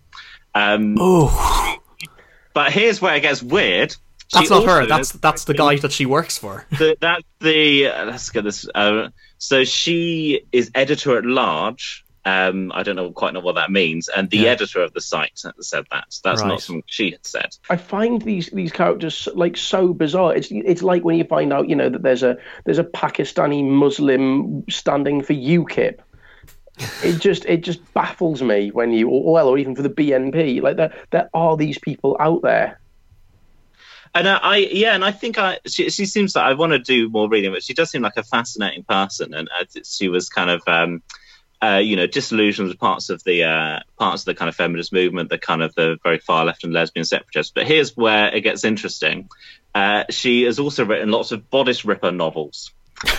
But here's where it gets weird. That's not her. That's the guy that she works for. Let's get this. So she is editor at large. I don't quite know what that means, and the editor of the site said that. That's right. Not something she had said. I find these characters like so bizarre. It's like when you find out, that there's a Pakistani Muslim standing for UKIP. It just baffles me when or even for the BNP. Like there are these people out there. And I think she seems like I want to do more reading, but she does seem like a fascinating person, and she was kind of. Disillusioned with parts of the kind of feminist movement, the kind of the very far left and lesbian separatists. But here's where it gets interesting. She has also written lots of bodice ripper novels.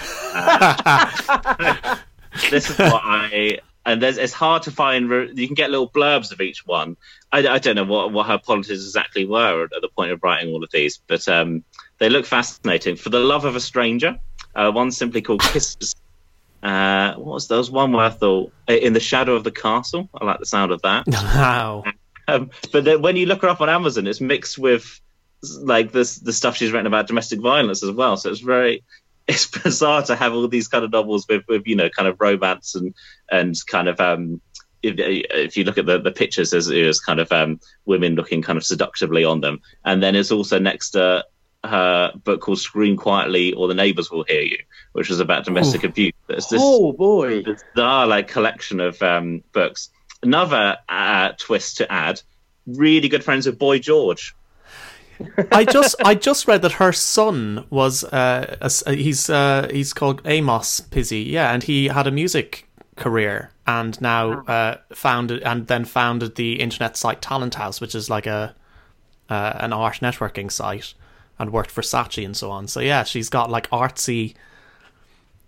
This is what it's hard to find. You can get little blurbs of each one. I don't know what her politics exactly were at the point of writing all of these, but they look fascinating. For the Love of a Stranger, one simply called Kisses. What was there was one where I thought In the Shadow of the Castle. I like the sound of that. Wow. But then when you look her up on Amazon, it's mixed with like the stuff she's written about domestic violence as well. So it's bizarre to have all these kind of novels with kind of romance and kind of if you look at the pictures, there's kind of women looking kind of seductively on them, and then it's also next to her book called Scream Quietly or the Neighbours Will Hear You, which was about domestic abuse. It's this bizarre collection of books. Another twist to add, really good friends with Boy George. I just read that her son was he's called Amos Pizzey, and he had a music career and now founded the internet site Talent House, which is like an art networking site, and worked for Saatchi and so on. So yeah, she's got like artsy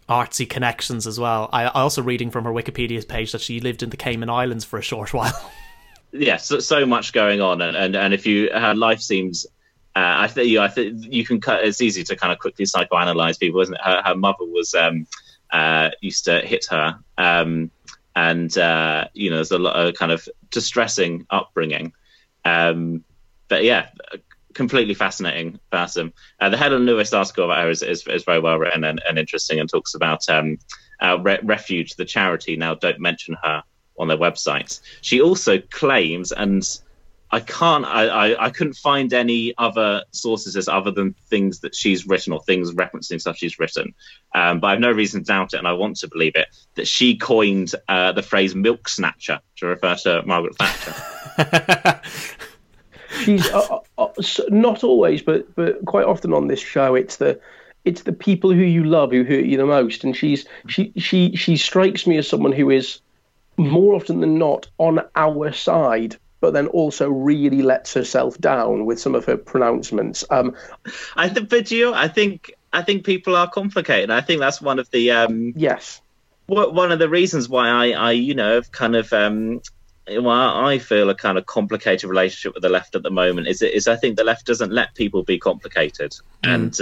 artsy connections as well. I also reading from her Wikipedia page that she lived in the Cayman Islands for a short while. Yes, so much going on, and if you her life seems, I think you can it's easy to kind of quickly psychoanalyze people, isn't it? Her mother was used to hit her, and there's a lot of kind of distressing upbringing, but yeah, completely fascinating person. The Helen Lewis article about her is very well written and interesting, and talks about Refuge, the charity, now don't mention her on their website. She also claims, and I couldn't find any other sources other than things that she's written or things referencing stuff she's written, but I have no reason to doubt it, and I want to believe it, that she coined the phrase milk snatcher to refer to Margaret Thatcher. She's not always, but quite often on this show, it's the people who you love who hurt you the most, and she strikes me as someone who is more often than not on our side, but then also really lets herself down with some of her pronouncements. I think people are complicated. I think that's one of the yes, one of the reasons why I have kind of I feel a kind of complicated relationship with the left at the moment is I think the left doesn't let people be complicated, and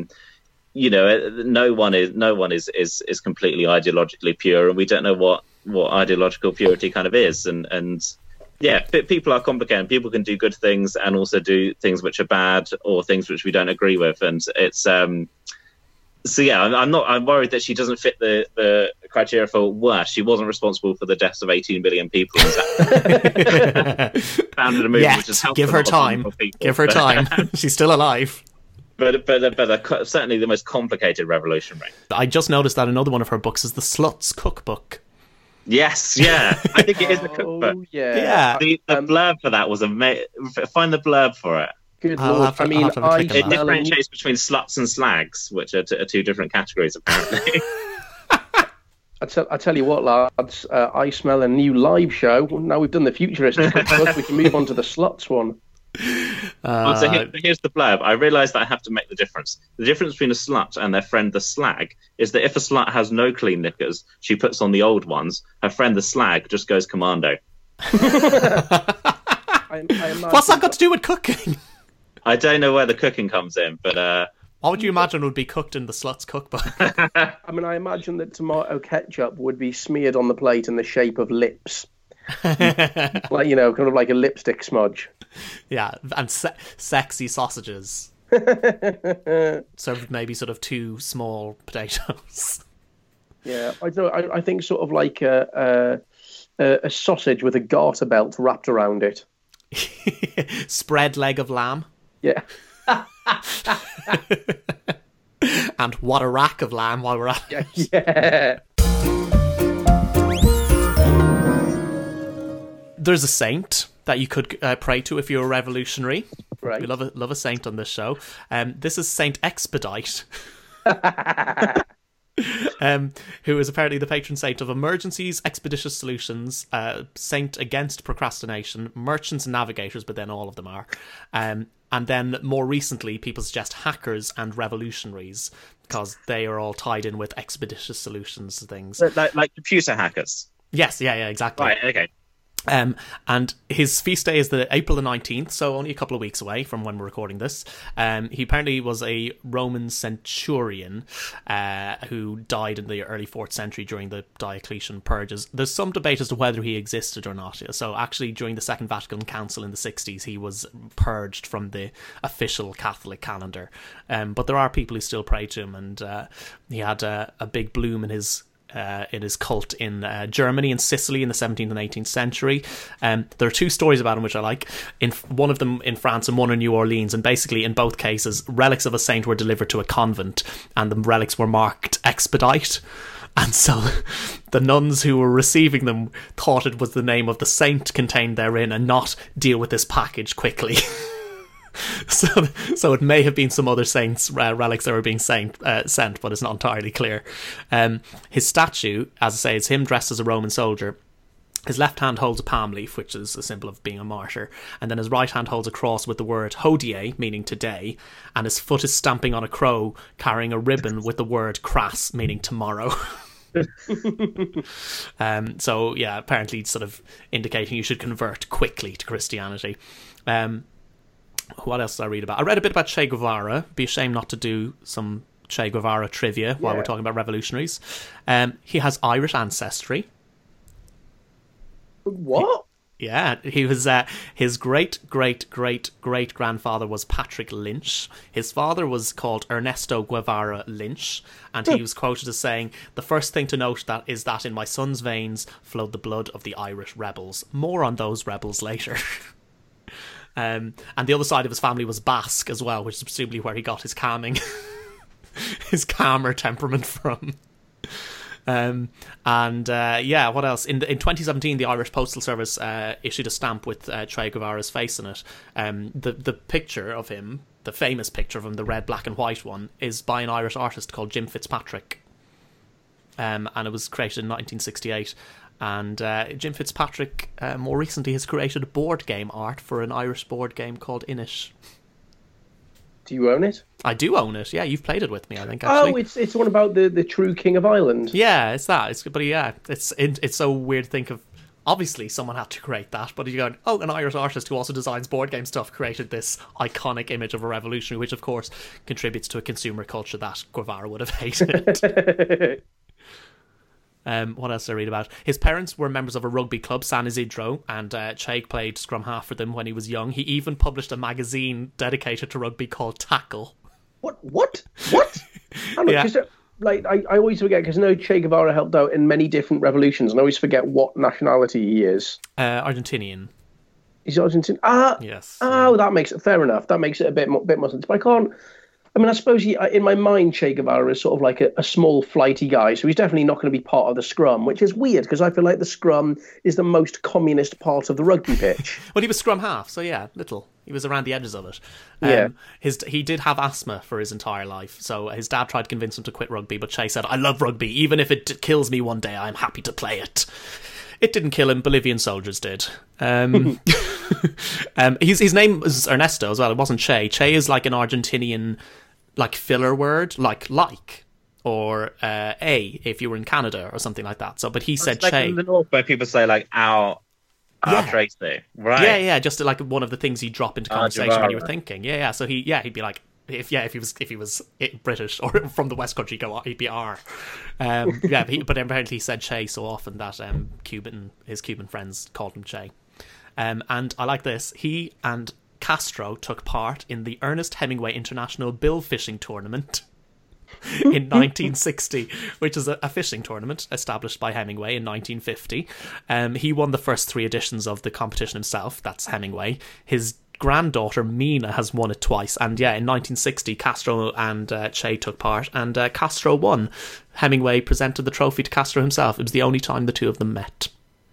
no one is completely ideologically pure, and we don't know what ideological purity kind of is, and yeah, people are complicated. People can do good things and also do things which are bad or things which we don't agree with, and it's so yeah, I'm worried that she doesn't fit the criteria for worse. She wasn't responsible for the deaths of 18 million people. Founded a movement which has helped give her time. Give her time. She's still alive. But certainly the most complicated revolutionary. I just noticed that another one of her books is the Sluts Cookbook. Yes, yeah. I think it is a cookbook. Oh, yeah. The blurb for that was amazing. Find the blurb for it. Good Lord. It differentiates between sluts and slags, which are two different categories, apparently. I tell you what, lads, I smell a new live show. Now we've done the futurist cookbook, we can move on to the sluts one. So here's the blurb. I realise that I have to make the difference. The difference between a slut and their friend the slag is that if a slut has no clean knickers, she puts on the old ones. Her friend the slag just goes commando. What's that got to do with cooking? I don't know where the cooking comes in, but what would you imagine would be cooked in the Sluts Cookbook? I mean, I imagine that tomato ketchup would be smeared on the plate in the shape of lips. Like, kind of like a lipstick smudge. Yeah, and sexy sausages. Served maybe sort of 2 small potatoes. Yeah, I think sort of like a sausage with a garter belt wrapped around it. Spread leg of lamb. Yeah. And what a rack of lamb while we're at it. Yeah. There's a saint that you could pray to if you're a revolutionary. Right. We love a saint on this show. This is Saint Expedite. Who is apparently the patron saint of emergencies, expeditious solutions, saint against procrastination, merchants and navigators, but then all of them are. And then more recently, people suggest hackers and revolutionaries because they are all tied in with expeditious solutions to things. Like computer hackers? Yes, yeah, exactly. Right, okay. And his feast day is April the 19th, so only a couple of weeks away from when we're recording this. He apparently was a Roman centurion who died in the early 4th century during the Diocletian purges. There's some debate as to whether he existed or not. So actually during the Second Vatican Council in the 60s, he was purged from the official Catholic calendar. But there are people who still pray to him, and he had a big bloom in his cult in Germany and Sicily in the 17th and 18th century. There are 2 stories about him which I like. One of them in France and one in New Orleans, and basically in both cases relics of a saint were delivered to a convent and the relics were marked expedite, and so the nuns who were receiving them thought it was the name of the saint contained therein and not deal with this package quickly. So it may have been some other saints' relics that were being sent, but it's not entirely clear. His statue, as I say, is him dressed as a Roman soldier. His left hand holds a palm leaf, which is a symbol of being a martyr, and then his right hand holds a cross with the word hodie, meaning today, and his foot is stamping on a crow carrying a ribbon with the word crass, meaning tomorrow. So yeah, apparently sort of indicating you should convert quickly to Christianity. What else did I read about? I read a bit about Che Guevara. Be a shame not to do some Che Guevara trivia while we're talking about revolutionaries. He has Irish ancestry. What? He was his great-great-great-great-grandfather was Patrick Lynch. His father was called Ernesto Guevara Lynch, and he was quoted as saying, "The first thing to note is that in my son's veins flowed the blood of the Irish rebels. More on those rebels later." And the other side of his family was Basque as well, which is presumably where he got his his calmer temperament from. What else? In 2017, the Irish Postal Service issued a stamp with Che Guevara's face in it. The picture of him, the famous picture of him, the red, black and white one, is by an Irish artist called Jim Fitzpatrick. And it was created in 1968. And Jim Fitzpatrick more recently has created board game art for an Irish board game called Inish. Do you own it? I do own it. Yeah, you've played it with me, I think. Actually. Oh, it's the one about the true King of Ireland. Yeah, it's that. It's so weird to think of. Obviously, someone had to create that, but you're going, an Irish artist who also designs board game stuff created this iconic image of a revolutionary, which of course contributes to a consumer culture that Guevara would have hated. What else did I read about? His parents were members of a rugby club, San Isidro, and Che played scrum half for them when he was young. He even published a magazine dedicated to rugby called Tackle. What? I always forget, because I know Che Guevara helped out in many different revolutions, and I always forget what nationality he is. Argentinian. He's Argentinian? Yes. Oh, that makes it fair enough. That makes it a bit more sense. But I can't... I suppose in my mind, Che Guevara is sort of like a small, flighty guy, so he's definitely not going to be part of the scrum, which is weird, because I feel like the scrum is the most communist part of the rugby pitch. Well, he was scrum half, so yeah, little. He was around the edges of it. He did have asthma for his entire life, so his dad tried to convince him to quit rugby, but Che said, "I love rugby. Even if it kills me one day, I'm happy to play it." It didn't kill him. Bolivian soldiers did. His name was Ernesto as well. It wasn't Che. Che is like an Argentinian filler word, like, or a if you were in Canada or something like that. So, but he said like Che. in the north, where people say our Tracy, right? Yeah. Just like one of the things you drop into conversation when you were thinking. Yeah. So he'd be like, if he was British or from the West Country, he'd be R. But apparently he said Che so often that his Cuban friends called him Che. And I like this. He and Castro took part in the Ernest Hemingway International Bill Fishing Tournament in 1960, which is a fishing tournament established by Hemingway in 1950. He won the first 3 editions of the competition himself. That's Hemingway. His granddaughter Mina has won it twice, and in 1960 Castro and Che took part, and Castro won. Hemingway presented the trophy to Castro himself. It was the only time the two of them met.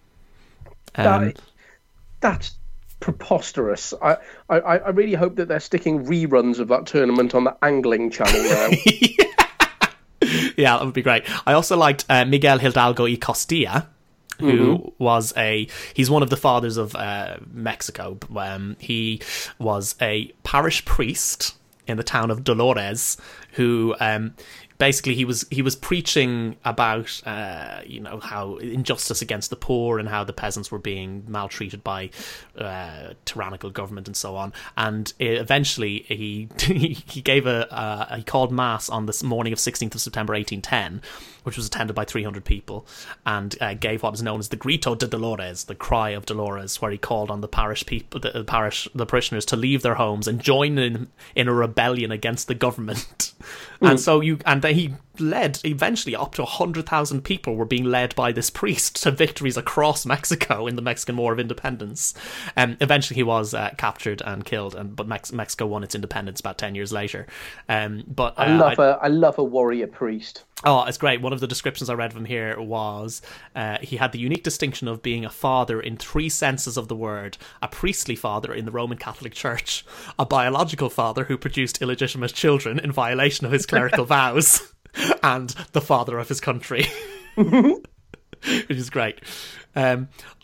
That's preposterous. I really hope that they're sticking reruns of that tournament on the angling channel now. Yeah, that would be great. I also liked Miguel Hidalgo y Costilla, who was he's one of the fathers of Mexico. He was a parish priest in the town of Dolores, who basically he was preaching about how injustice against the poor and how the peasants were being maltreated by tyrannical government and so on. And eventually he gave he called mass on this morning of 16th of September 1810, which was attended by 300 people, and gave what is known as the Grito de Dolores, the cry of Dolores, where he called on the parish people, the parishioners, to leave their homes and join in a rebellion against the government. And so he led, eventually up to 100,000 people were being led by this priest to victories across Mexico in the Mexican War of Independence. Eventually he was captured and killed, but Mexico won its independence about 10 years later. But I love a warrior priest. Oh, it's great. One of the descriptions I read of him here was he had the unique distinction of being a father in 3 senses of the word: a priestly father in the Roman Catholic Church, a biological father who produced illegitimate children in violation of his clerical vows, and the father of his country. Which is great.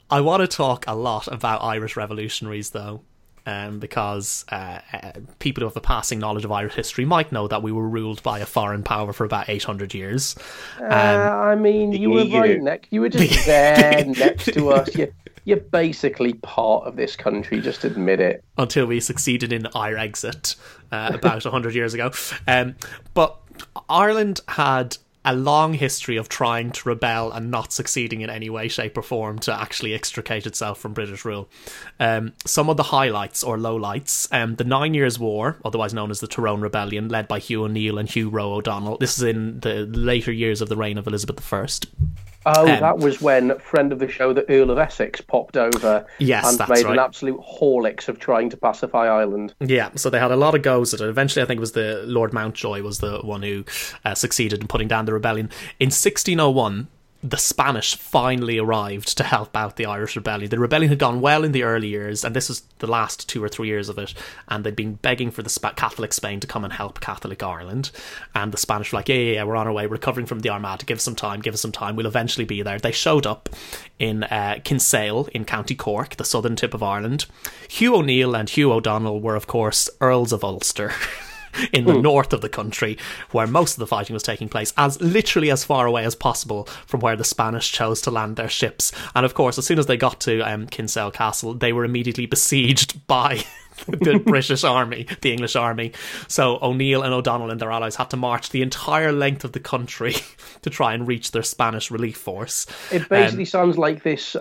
I want to talk a lot about Irish revolutionaries, though, because people who have a passing knowledge of Irish history might know that we were ruled by a foreign power for about 800 years. I mean, you were right next. You were just there next to us. You're basically part of this country. Just admit it. Until we succeeded in our exit about 100 years ago. But Ireland had a long history of trying to rebel and not succeeding in any way, shape or form to actually extricate itself from British rule. Some of the highlights or lowlights, the 9 Years' War, otherwise known as the Tyrone Rebellion, led by Hugh O'Neill and Hugh Roe O'Donnell. This is in the later years of the reign of Elizabeth I. Oh, that was when friend of the show, the Earl of Essex, popped over and made an absolute horlicks of trying to pacify Ireland. Yeah, so they had a lot of goes at it. Eventually, I think it was the Lord Mountjoy was the one who succeeded in putting down the rebellion. In 1601, the Spanish finally arrived to help out the Irish rebellion. The rebellion had gone well in the early years, and this was the last 2 or 3 years of it, and they'd been begging for the Catholic Spain to come and help Catholic Ireland, and the Spanish were like, yeah, we're on our way, we're recovering from the Armada, give us some time, we'll eventually be there. They showed up in Kinsale in County Cork, the southern tip of Ireland. Hugh O'Neill and Hugh O'Donnell were, of course, Earls of Ulster. In the north of the country, where most of the fighting was taking place, as literally as far away as possible from where the Spanish chose to land their ships. And of course, as soon as they got to Kinsale Castle, they were immediately besieged by the British army, the English army. So O'Neill and O'Donnell and their allies had to march the entire length of the country to try and reach their Spanish relief force. It basically sounds like this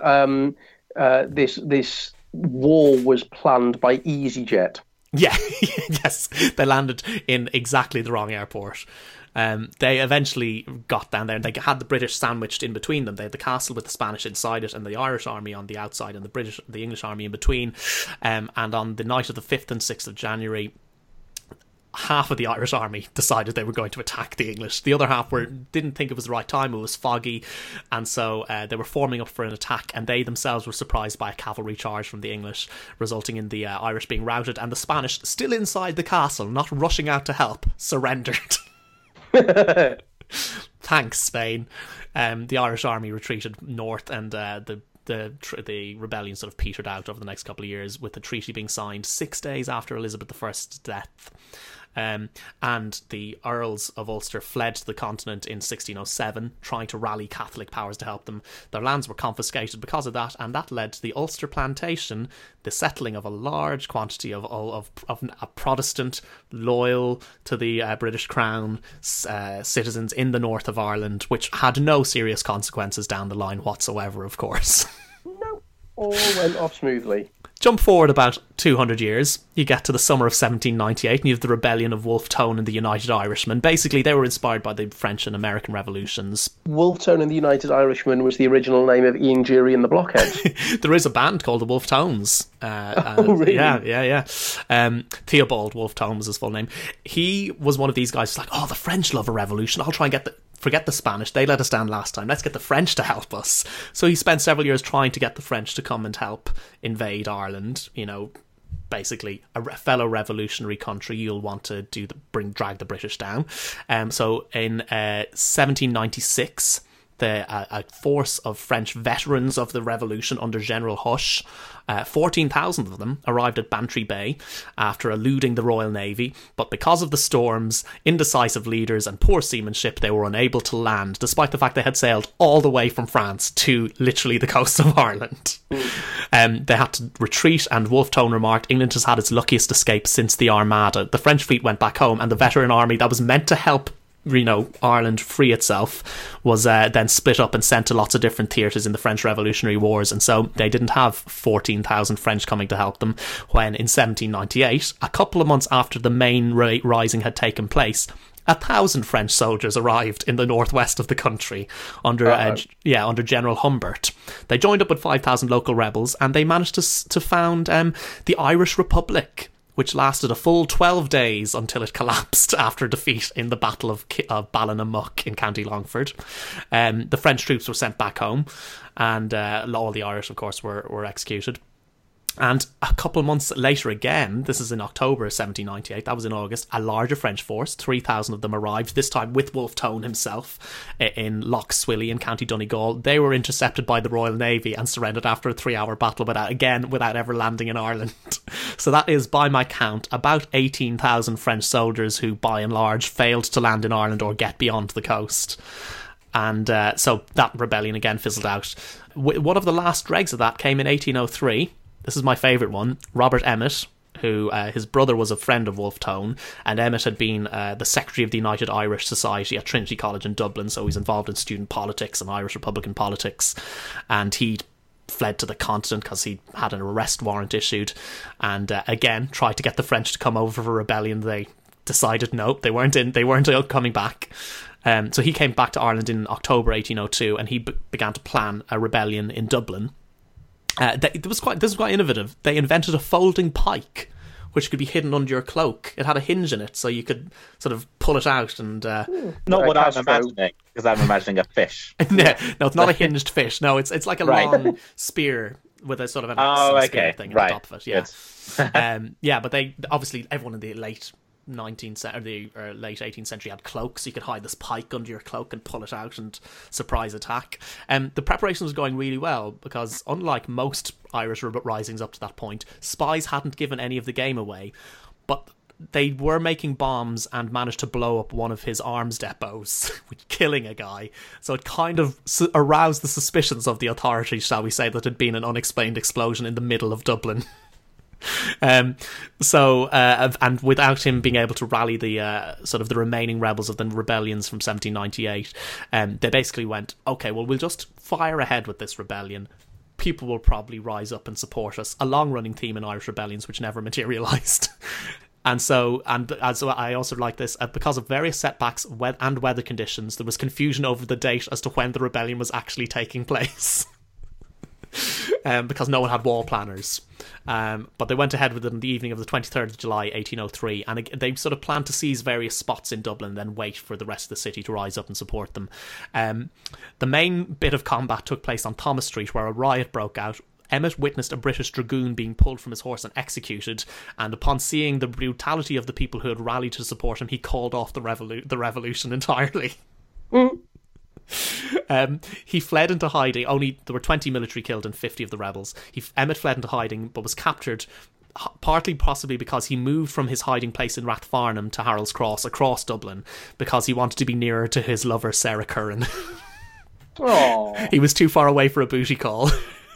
this war was planned by EasyJet. Yeah, yes, they landed in exactly the wrong airport. They eventually got down there and they had the British sandwiched in between them. They had the castle with the Spanish inside it and the Irish army on the outside and the English army in between. And on the night of the 5th and 6th of January, half of the Irish army decided they were going to attack the English. The other half didn't think it was the right time. It was foggy, and so they were forming up for an attack, and they themselves were surprised by a cavalry charge from the English, resulting in the Irish being routed, and the Spanish, still inside the castle, not rushing out to help, surrendered. Thanks, Spain. The Irish army retreated north, and the rebellion sort of petered out over the next couple of years, with the treaty being signed 6 days after Elizabeth I's death. And the Earls of Ulster fled to the continent in 1607, trying to rally Catholic powers to help them. Their lands were confiscated because of that, and that led to the Ulster Plantation, the settling of a large quantity of a Protestant, loyal to the British Crown citizens in the north of Ireland, which had no serious consequences down the line whatsoever, of course. No, all went off smoothly. Jump forward about 200 years, you get to the summer of 1798, and you have the rebellion of Wolfe Tone and the United Irishmen. Basically, they were inspired by the French and American revolutions. Wolfe Tone and the United Irishmen was the original name of Ian Dury and the Blockheads. There is a band called the Wolfe Tones. Oh, really? Yeah. Theobald Wolfe Tone was his full name. He was one of these guys who's like, oh, the French love a revolution. I'll try and forget the Spanish. They let us down last time. Let's get the French to help us. So he spent several years trying to get the French to come and help invade Ireland. You know, basically a fellow revolutionary country. You'll want to drag the British down. So in 1796, a force of French veterans of the revolution under General Hush, 14,000 of them arrived at Bantry Bay after eluding the Royal Navy, but because of the storms, indecisive leaders and poor seamanship, they were unable to land, despite the fact they had sailed all the way from France to literally the coast of Ireland. They had to retreat, and Wolfe Tone remarked, England has had its luckiest escape since the Armada. The French fleet went back home, and the veteran army that was meant to help Ireland free itself was then split up and sent to lots of different theatres in the French Revolutionary Wars, and so they didn't have 14,000 French coming to help them when in 1798, a couple of months after the main rising had taken place, 1,000 French soldiers arrived in the northwest of the country under General Humbert. They joined up with 5,000 local rebels, and they managed to found the Irish Republic, which lasted a full 12 days until it collapsed after defeat in the Battle of Ballinamuck in County Longford. The French troops were sent back home, and all the Irish, of course, were executed. And a couple of months later again, this is in October 1798, that was in August, a larger French force, 3,000 of them arrived, this time with Wolfe Tone himself, in Lough Swilly in County Donegal. They were intercepted by the Royal Navy and surrendered after a 3-hour battle without ever landing in Ireland. So that is, by my count, about 18,000 French soldiers who, by and large, failed to land in Ireland or get beyond the coast. And so that rebellion again fizzled out. One of the last dregs of that came in 1803. This is my favourite one. Robert Emmet, who his brother was a friend of Wolfe Tone, and Emmet had been the secretary of the United Irish Society at Trinity College in Dublin, so he's involved in student politics and Irish Republican politics, and he'd fled to the continent because he had an arrest warrant issued, and again tried to get the French to come over for a rebellion. They decided no, they weren't coming back. So he came back to Ireland in October 1802, and he began to plan a rebellion in Dublin. This was quite innovative. They invented a folding pike, which could be hidden under your cloak. It had a hinge in it, so you could sort of pull it out and... Not what I'm imagining, because I'm imagining a fish. No, it's not a hinged fish. No, it's like a long spear with a sort of spear thing on top of it. Yeah. But they obviously, everyone in the late 19th or late 18th century had cloaks, so you could hide this pike under your cloak and pull it out and surprise attack. The preparation was going really well because, unlike most Irish risings up to that point, spies hadn't given any of the game away, but they were making bombs and managed to blow up one of his arms depots, killing a guy. So it kind of aroused the suspicions of the authorities, shall we say, that had been an unexplained explosion in the middle of Dublin. And without him being able to rally the sort of the remaining rebels of the rebellions from 1798, they basically went, okay, well, we'll just fire ahead with this rebellion. People will probably rise up and support us. A long-running theme in Irish rebellions which never materialised. And I also like this, because of various setbacks and weather conditions, there was confusion over the date as to when the rebellion was actually taking place. Because no one had wall planners. But they went ahead with it on the evening of the 23rd of July 1803, and they sort of planned to seize various spots in Dublin and then wait for the rest of the city to rise up and support them. The main bit of combat took place on Thomas Street, where a riot broke out. Emmet witnessed a British dragoon being pulled from his horse and executed, and upon seeing the brutality of the people who had rallied to support him, he called off the revolution entirely. He fled into hiding. There were 20 military killed and 50 of the rebels. Emmet fled into hiding but was captured, partly possibly because he moved from his hiding place in Rathfarnham to Harold's Cross across Dublin because he wanted to be nearer to his lover Sarah Curran. He was too far away for a booty call.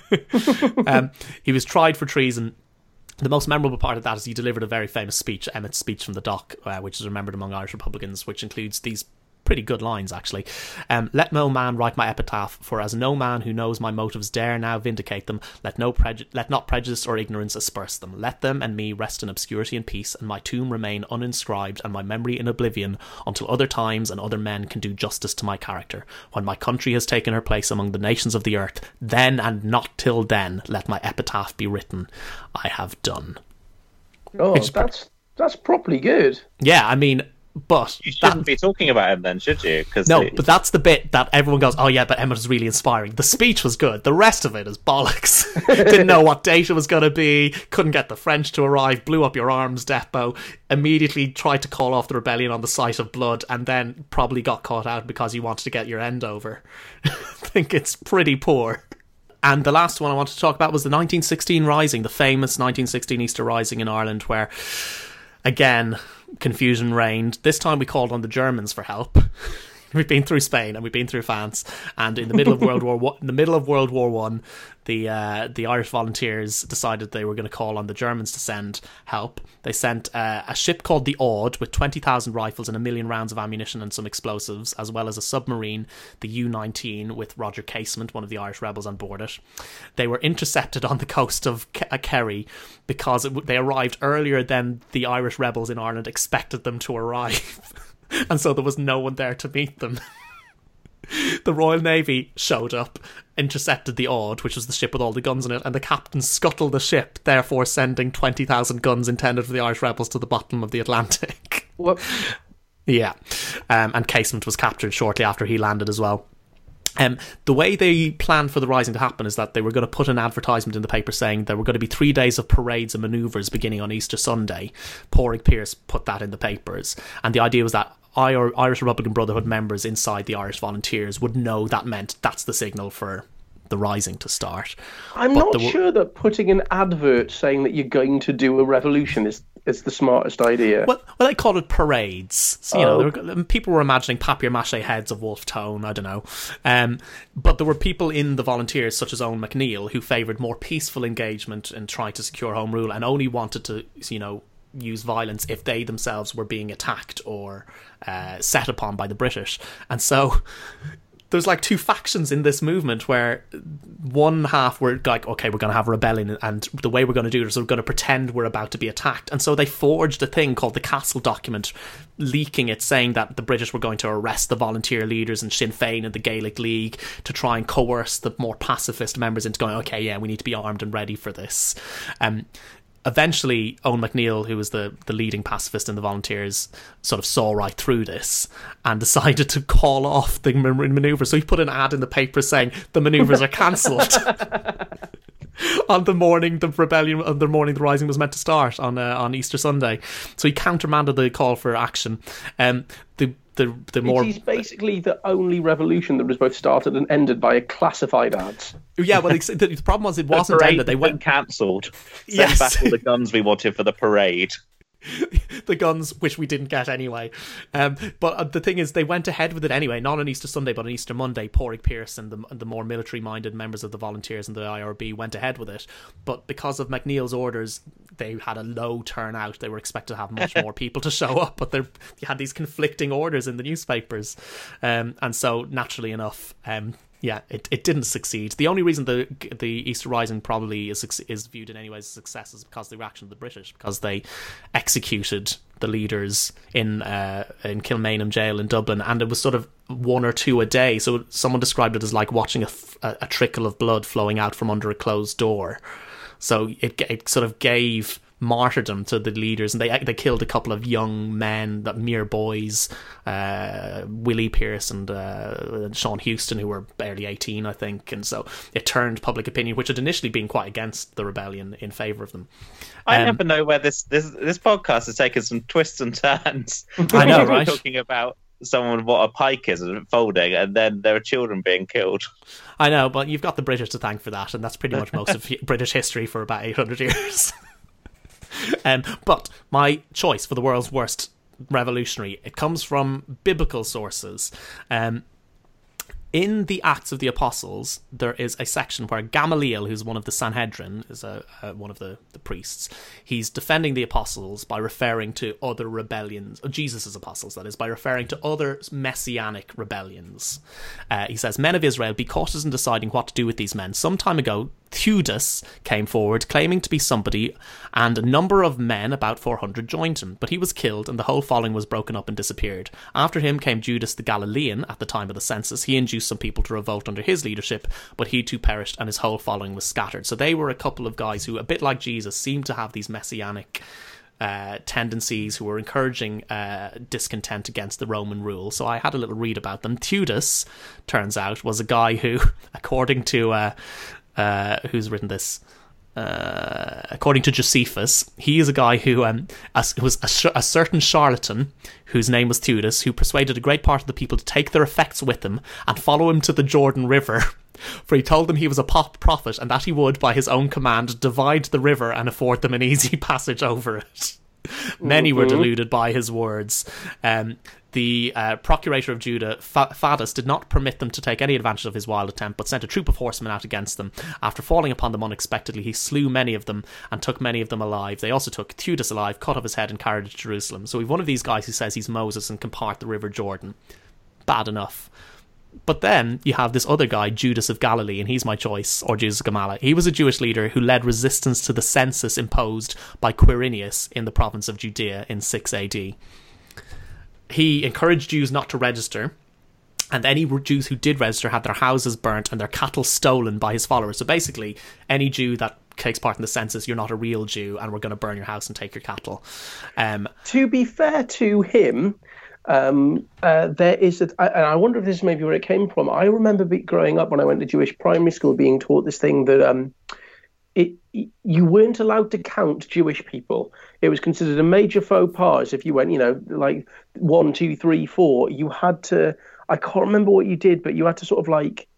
He was tried for treason. The most memorable part of that is he delivered a very famous speech, Emmet's speech from the dock, which is remembered among Irish Republicans, which includes these pretty good lines, actually. Let no man write my epitaph, for as no man who knows my motives dare now vindicate them, let not prejudice or ignorance asperse them. Let them and me rest in obscurity and peace, and my tomb remain uninscribed, and my memory in oblivion, until other times and other men can do justice to my character. When my country has taken her place among the nations of the earth, then and not till then let my epitaph be written. I have done. That's properly good. Yeah, I mean, but you shouldn't be talking about him then, should you? But that's the bit that everyone goes, oh yeah, but Emmet was really inspiring. The speech was good. The rest of it is bollocks. Didn't know what date it was going to be, couldn't get the French to arrive, blew up your arms depot, immediately tried to call off the rebellion on the sight of blood, and then probably got caught out because you wanted to get your end over. I think it's pretty poor. And the last one I wanted to talk about was the 1916 Rising, the famous 1916 Easter Rising in Ireland, where, again, confusion reigned. This time we called on the Germans for help. We've been through Spain and we've been through France, and in the middle of World War One, the Irish volunteers decided they were going to call on the Germans to send help. They sent a ship called the Aud with 20,000 rifles and 1 million rounds of ammunition and some explosives, as well as a submarine, the U-19, with Roger Casement, one of the Irish rebels, on board it. They were intercepted on the coast of Kerry because they arrived earlier than the Irish rebels in Ireland expected them to arrive. And so there was no one there to meet them. The Royal Navy showed up, intercepted the Aud, which was the ship with all the guns in it, and the captain scuttled the ship, therefore sending 20,000 guns intended for the Irish rebels to the bottom of the Atlantic. What? Yeah. And Casement was captured shortly after he landed as well. The way they planned for the rising to happen is that they were going to put an advertisement in the paper saying there were going to be 3 days of parades and manoeuvres beginning on Easter Sunday. Pádraig Pearse put that in the papers, and the idea was that Irish Republican Brotherhood members inside the Irish Volunteers would know that meant that's the signal for the rising to start. I'm not sure that putting an advert saying that you're going to do a revolution is the smartest idea. Well, they called it parades. So, people were imagining papier-mâché heads of Wolfe Tone, I don't know. But there were people in the Volunteers, such as Eoin MacNeill, who favoured more peaceful engagement and tried to secure home rule and only wanted to, use violence if they themselves were being attacked or set upon by the British. And so there's like two factions in this movement where one half were like, okay, we're going to have a rebellion, and the way we're going to do it is we're going to pretend we're about to be attacked. And so they forged a thing called the Castle Document, leaking it, saying that the British were going to arrest the volunteer leaders and Sinn Féin and the Gaelic League to try and coerce the more pacifist members into going, okay, yeah, we need to be armed and ready for this. Eventually, Eoin MacNeill, who was the leading pacifist in the Volunteers, sort of saw right through this and decided to call off the manoeuvres. So he put an ad in the paper saying the manoeuvres are cancelled on the morning the rising was meant to start on Easter Sunday. So he countermanded the call for action. It is basically the only revolution that was both started and ended by classified ads. Yeah, well, the problem was it wasn't ended. They went cancelled. Send back all the guns we wanted for the parade. The guns, which we didn't get anyway. But the thing is, they went ahead with it anyway, not on Easter Sunday, but on Easter Monday. Pádraig Pearse and the more military-minded members of the Volunteers and the IRB went ahead with it. But because of MacNeill's orders, they had a low turnout. They were expected to have much more people to show up, but you had these conflicting orders in the newspapers. And so, naturally enough, it didn't succeed. The only reason the Easter Rising probably is viewed in any way as a success is because of the reaction of the British, because they executed the leaders in Kilmainham jail in Dublin, and it was sort of 1 or 2 a day. So someone described it as like watching a trickle of blood flowing out from under a closed door. So it sort of gave martyrdom to the leaders, and they killed a couple of young men, that mere boys, Willie Pearse and Sean Houston, who were barely 18, I think. And so it turned public opinion, which had initially been quite against the rebellion, in favour of them. I never know where this podcast has taken some twists and turns. I know, right? Talking about someone what a pike is and folding, and then there are children being killed. I know, but you've got the British to thank for that, and that's pretty much most of British history for about 800 years. But my choice for the world's worst revolutionary, it comes from biblical sources. In the Acts of the Apostles, there is a section where Gamaliel, who's one of the Sanhedrin, is one of the priests, he's defending the apostles by referring to other rebellions, Jesus' apostles, that is, by referring to other messianic rebellions. He says, "Men of Israel, be cautious in deciding what to do with these men. Some time ago, Theudas came forward claiming to be somebody, and a number of men, about 400, joined him, but he was killed and the whole following was broken up and disappeared. After him came Judas the Galilean at the time of the census. He induced some people to revolt under his leadership, but he too perished and his whole following was scattered." So they were a couple of guys who, a bit like Jesus, seemed to have these messianic tendencies, who were encouraging discontent against the Roman rule. So I had a little read about them. Theudas, turns out, was a guy who, according to who's written this? According to Josephus, he is a guy who was a certain charlatan whose name was Theudas, who persuaded a great part of the people to take their effects with him and follow him to the Jordan River. For he told them he was a prophet, and that he would, by his own command, divide the river and afford them an easy passage over it. Many were deluded by his words. The procurator of Judah, Fadus, did not permit them to take any advantage of his wild attempt, but sent a troop of horsemen out against them. After falling upon them unexpectedly, he slew many of them and took many of them alive. They also took Theudas alive, cut off his head and carried it to Jerusalem. So we've one of these guys who says he's Moses and can part the river Jordan. Bad enough. But then you have this other guy, Judas of Galilee, and he's my choice, or Judas of Gamala. He was a Jewish leader who led resistance to the census imposed by Quirinius in the province of Judea in 6 AD. He encouraged Jews not to register, and any Jews who did register had their houses burnt and their cattle stolen by his followers. So basically, any Jew that takes part in the census, you're not a real Jew, and we're going to burn your house and take your cattle. To be fair to him, there is, and I wonder if this is maybe where it came from. I remember growing up when I went to Jewish primary school being taught this thing that you weren't allowed to count Jewish people. It was considered a major faux pas if you went, like 1, 2, 3, 4. You had to. I can't remember what you did, but you had to sort of like.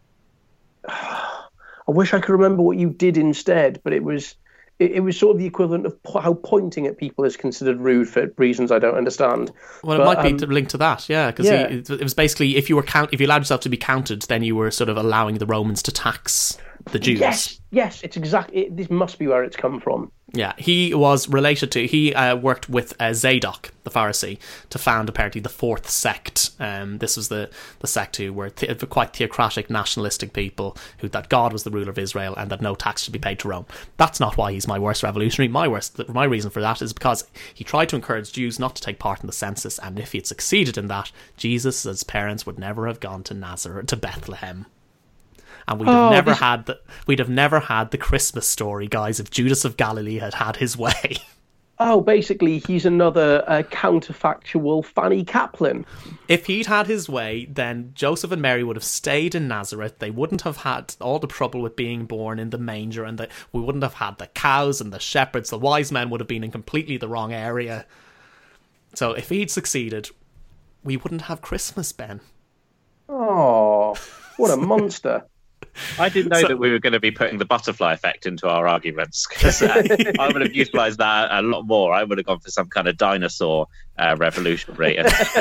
I wish I could remember what you did instead, but it was sort of the equivalent of how pointing at people is considered rude for reasons I don't understand. Well, it might be linked to that, yeah, because it was basically if you allowed yourself to be counted, then you were sort of allowing the Romans to tax the Jews. Yes, it's exactly. This must be where it's come from. Yeah, he was related to. He worked with Zadok, the Pharisee, to found apparently the fourth sect. This was the sect who were quite theocratic, nationalistic people who that God was the ruler of Israel and that no tax should be paid to Rome. That's not why he's my worst revolutionary. My reason for that is because he tried to encourage Jews not to take part in the census, and if he had succeeded in that, Jesus' parents would never have gone to Nazareth, to Bethlehem. And we'd have never had the Christmas story, guys, if Judas of Galilee had his way. Oh, basically, he's another counterfactual Fanny Kaplan. If he'd had his way, then Joseph and Mary would have stayed in Nazareth. They wouldn't have had all the trouble with being born in the manger, and we wouldn't have had the cows and the shepherds. The wise men would have been in completely the wrong area. So if he'd succeeded, we wouldn't have Christmas, Ben. Oh, what a monster. I didn't know that we were going to be putting the butterfly effect into our arguments, because I would have utilised that a lot more. I would have gone for some kind of dinosaur revolutionary.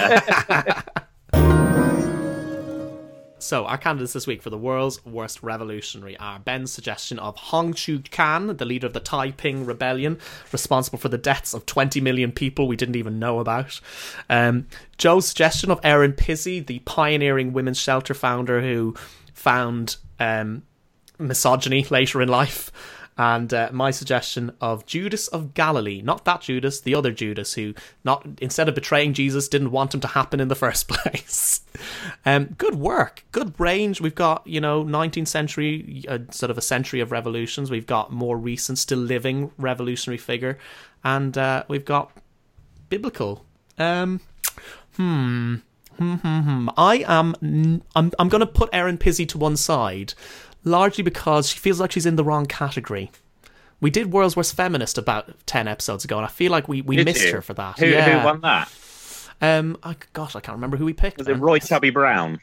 So, our candidates this week for the world's worst revolutionary are Ben's suggestion of Hong Chu-kan, the leader of the Taiping Rebellion, responsible for the deaths of 20 million people we didn't even know about. Joe's suggestion of Erin Pizzey, the pioneering women's shelter founder who found misogyny later in life. And my suggestion of Judas of Galilee, not that Judas, the other Judas, who instead of betraying Jesus, didn't want him to happen in the first place. Good work, good range. We've got 19th century, sort of a century of revolutions. We've got more recent, still living revolutionary figure, and we've got biblical. I'm going to put Erin Pizzey to one side, largely because she feels like she's in the wrong category. We did World's Worst Feminist about 10 episodes ago, and I feel like we missed her for that. Who won that? I can't remember who we picked. Was it Roy Tubby Brown?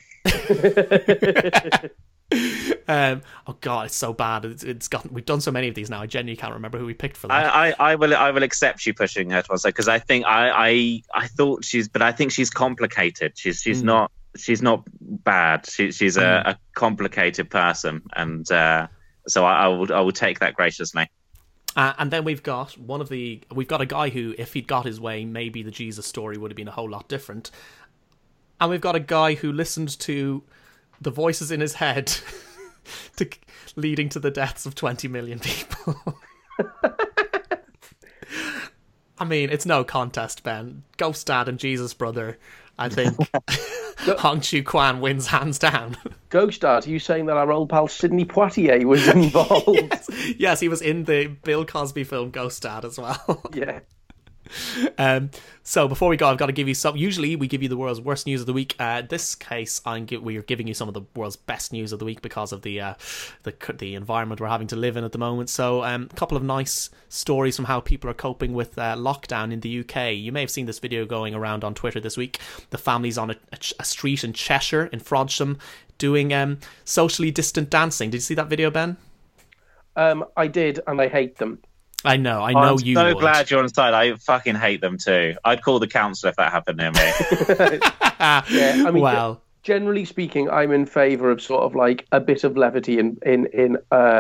Oh god, it's so bad. We've done so many of these now. I genuinely can't remember who we picked for that. I will accept you pushing her to one side, because I think I thought I think she's complicated. She's not bad. She's a complicated person, and so I will take that graciously. And then we've got a guy who, if he'd got his way, maybe the Jesus story would have been a whole lot different. And we've got a guy who listened to the voices in his head leading to the deaths of 20 million people. I mean, it's no contest, Ben. Ghost Dad and Jesus Brother, I think Hong Chu-kan wins hands down. Ghost Dad, are you saying that our old pal Sidney Poitier was involved? Yes, he was in the Bill Cosby film Ghost Dad as well. Yeah. So before we go, I've got to give you some. Usually we give you the world's worst news of the week. This case, we are giving you some of the world's best news of the week because of the environment we're having to live in at the moment. So a couple of nice stories from how people are coping with lockdown in the UK. You may have seen this video going around on Twitter this week. The family's on a street in Cheshire, in Frodsham, doing socially distant dancing. Did you see that video, Ben? I did, and I hate them. I know you would. I'm so glad you're on side. I fucking hate them too. I'd call the council if that happened near me. Yeah, I mean, generally speaking, I'm in favour of sort of like a bit of levity in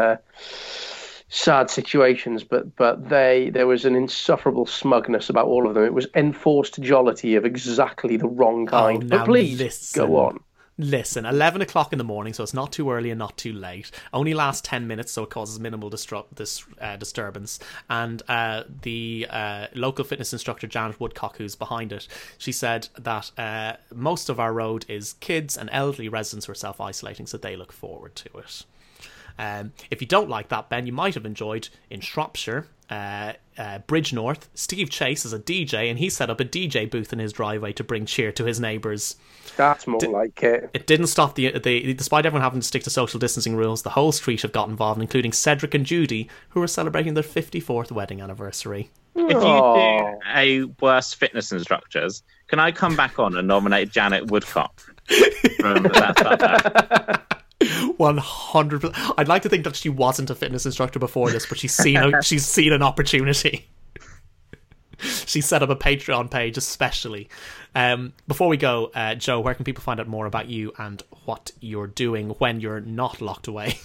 sad situations, but there was an insufferable smugness about all of them. It was enforced jollity of exactly the wrong kind. But please, go on. Listen, 11 o'clock in the morning, so it's not too early and not too late. Only lasts 10 minutes, so it causes minimal disturbance. And the local fitness instructor, Janet Woodcock, who's behind it, she said that most of our road is kids and elderly residents who are self-isolating, so they look forward to it. If you don't like that, Ben, you might have enjoyed in Shropshire. Bridgenorth, Steve Chase is a DJ, and he set up a DJ booth in his driveway to bring cheer to his neighbours. That's more like it. It didn't stop despite everyone having to stick to social distancing rules, the whole street have got involved, including Cedric and Judy, who are celebrating their 54th wedding anniversary. If you do a worst fitness instructors, can I come back on and nominate Janet Woodcock from That's Not That? 100%. I'd like to think that she wasn't a fitness instructor before this, but she's seen an opportunity. She set up a Patreon page especially. Before we go, Joe, where can people find out more about you and what you're doing when you're not locked away?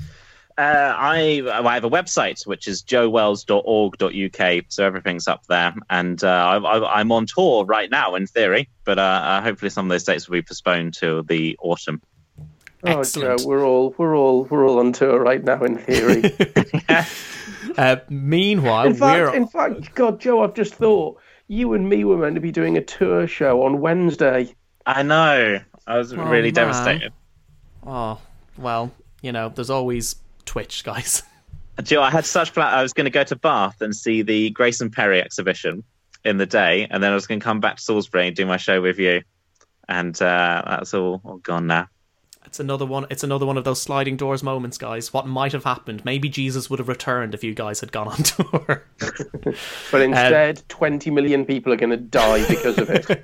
I have a website, which is joewells.org.uk, so everything's up there. And I'm on tour right now, in theory, but hopefully some of those dates will be postponed to the autumn. Oh, Joe, we're all on tour right now, in theory. Meanwhile, in fact, God, Joe, I've just thought you and me were meant to be doing a tour show on Wednesday. I know. I was really devastated. Oh, well, there's always Twitch, guys. Joe, I had such plan. I was going to go to Bath and see the Grayson Perry exhibition in the day, and then I was going to come back to Salisbury and do my show with you. And that's all gone now. It's another one of those sliding doors moments, guys. What might have happened? Maybe Jesus would have returned if you guys had gone on tour. But instead, 20 million people are going to die because of it.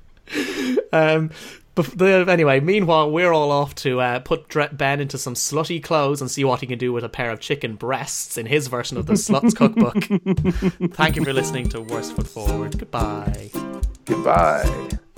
Anyway, meanwhile, we're all off to put Ben into some slutty clothes and see what he can do with a pair of chicken breasts in his version of the Sluts Cookbook. Thank you for listening to Worst Foot Forward. Goodbye. Goodbye.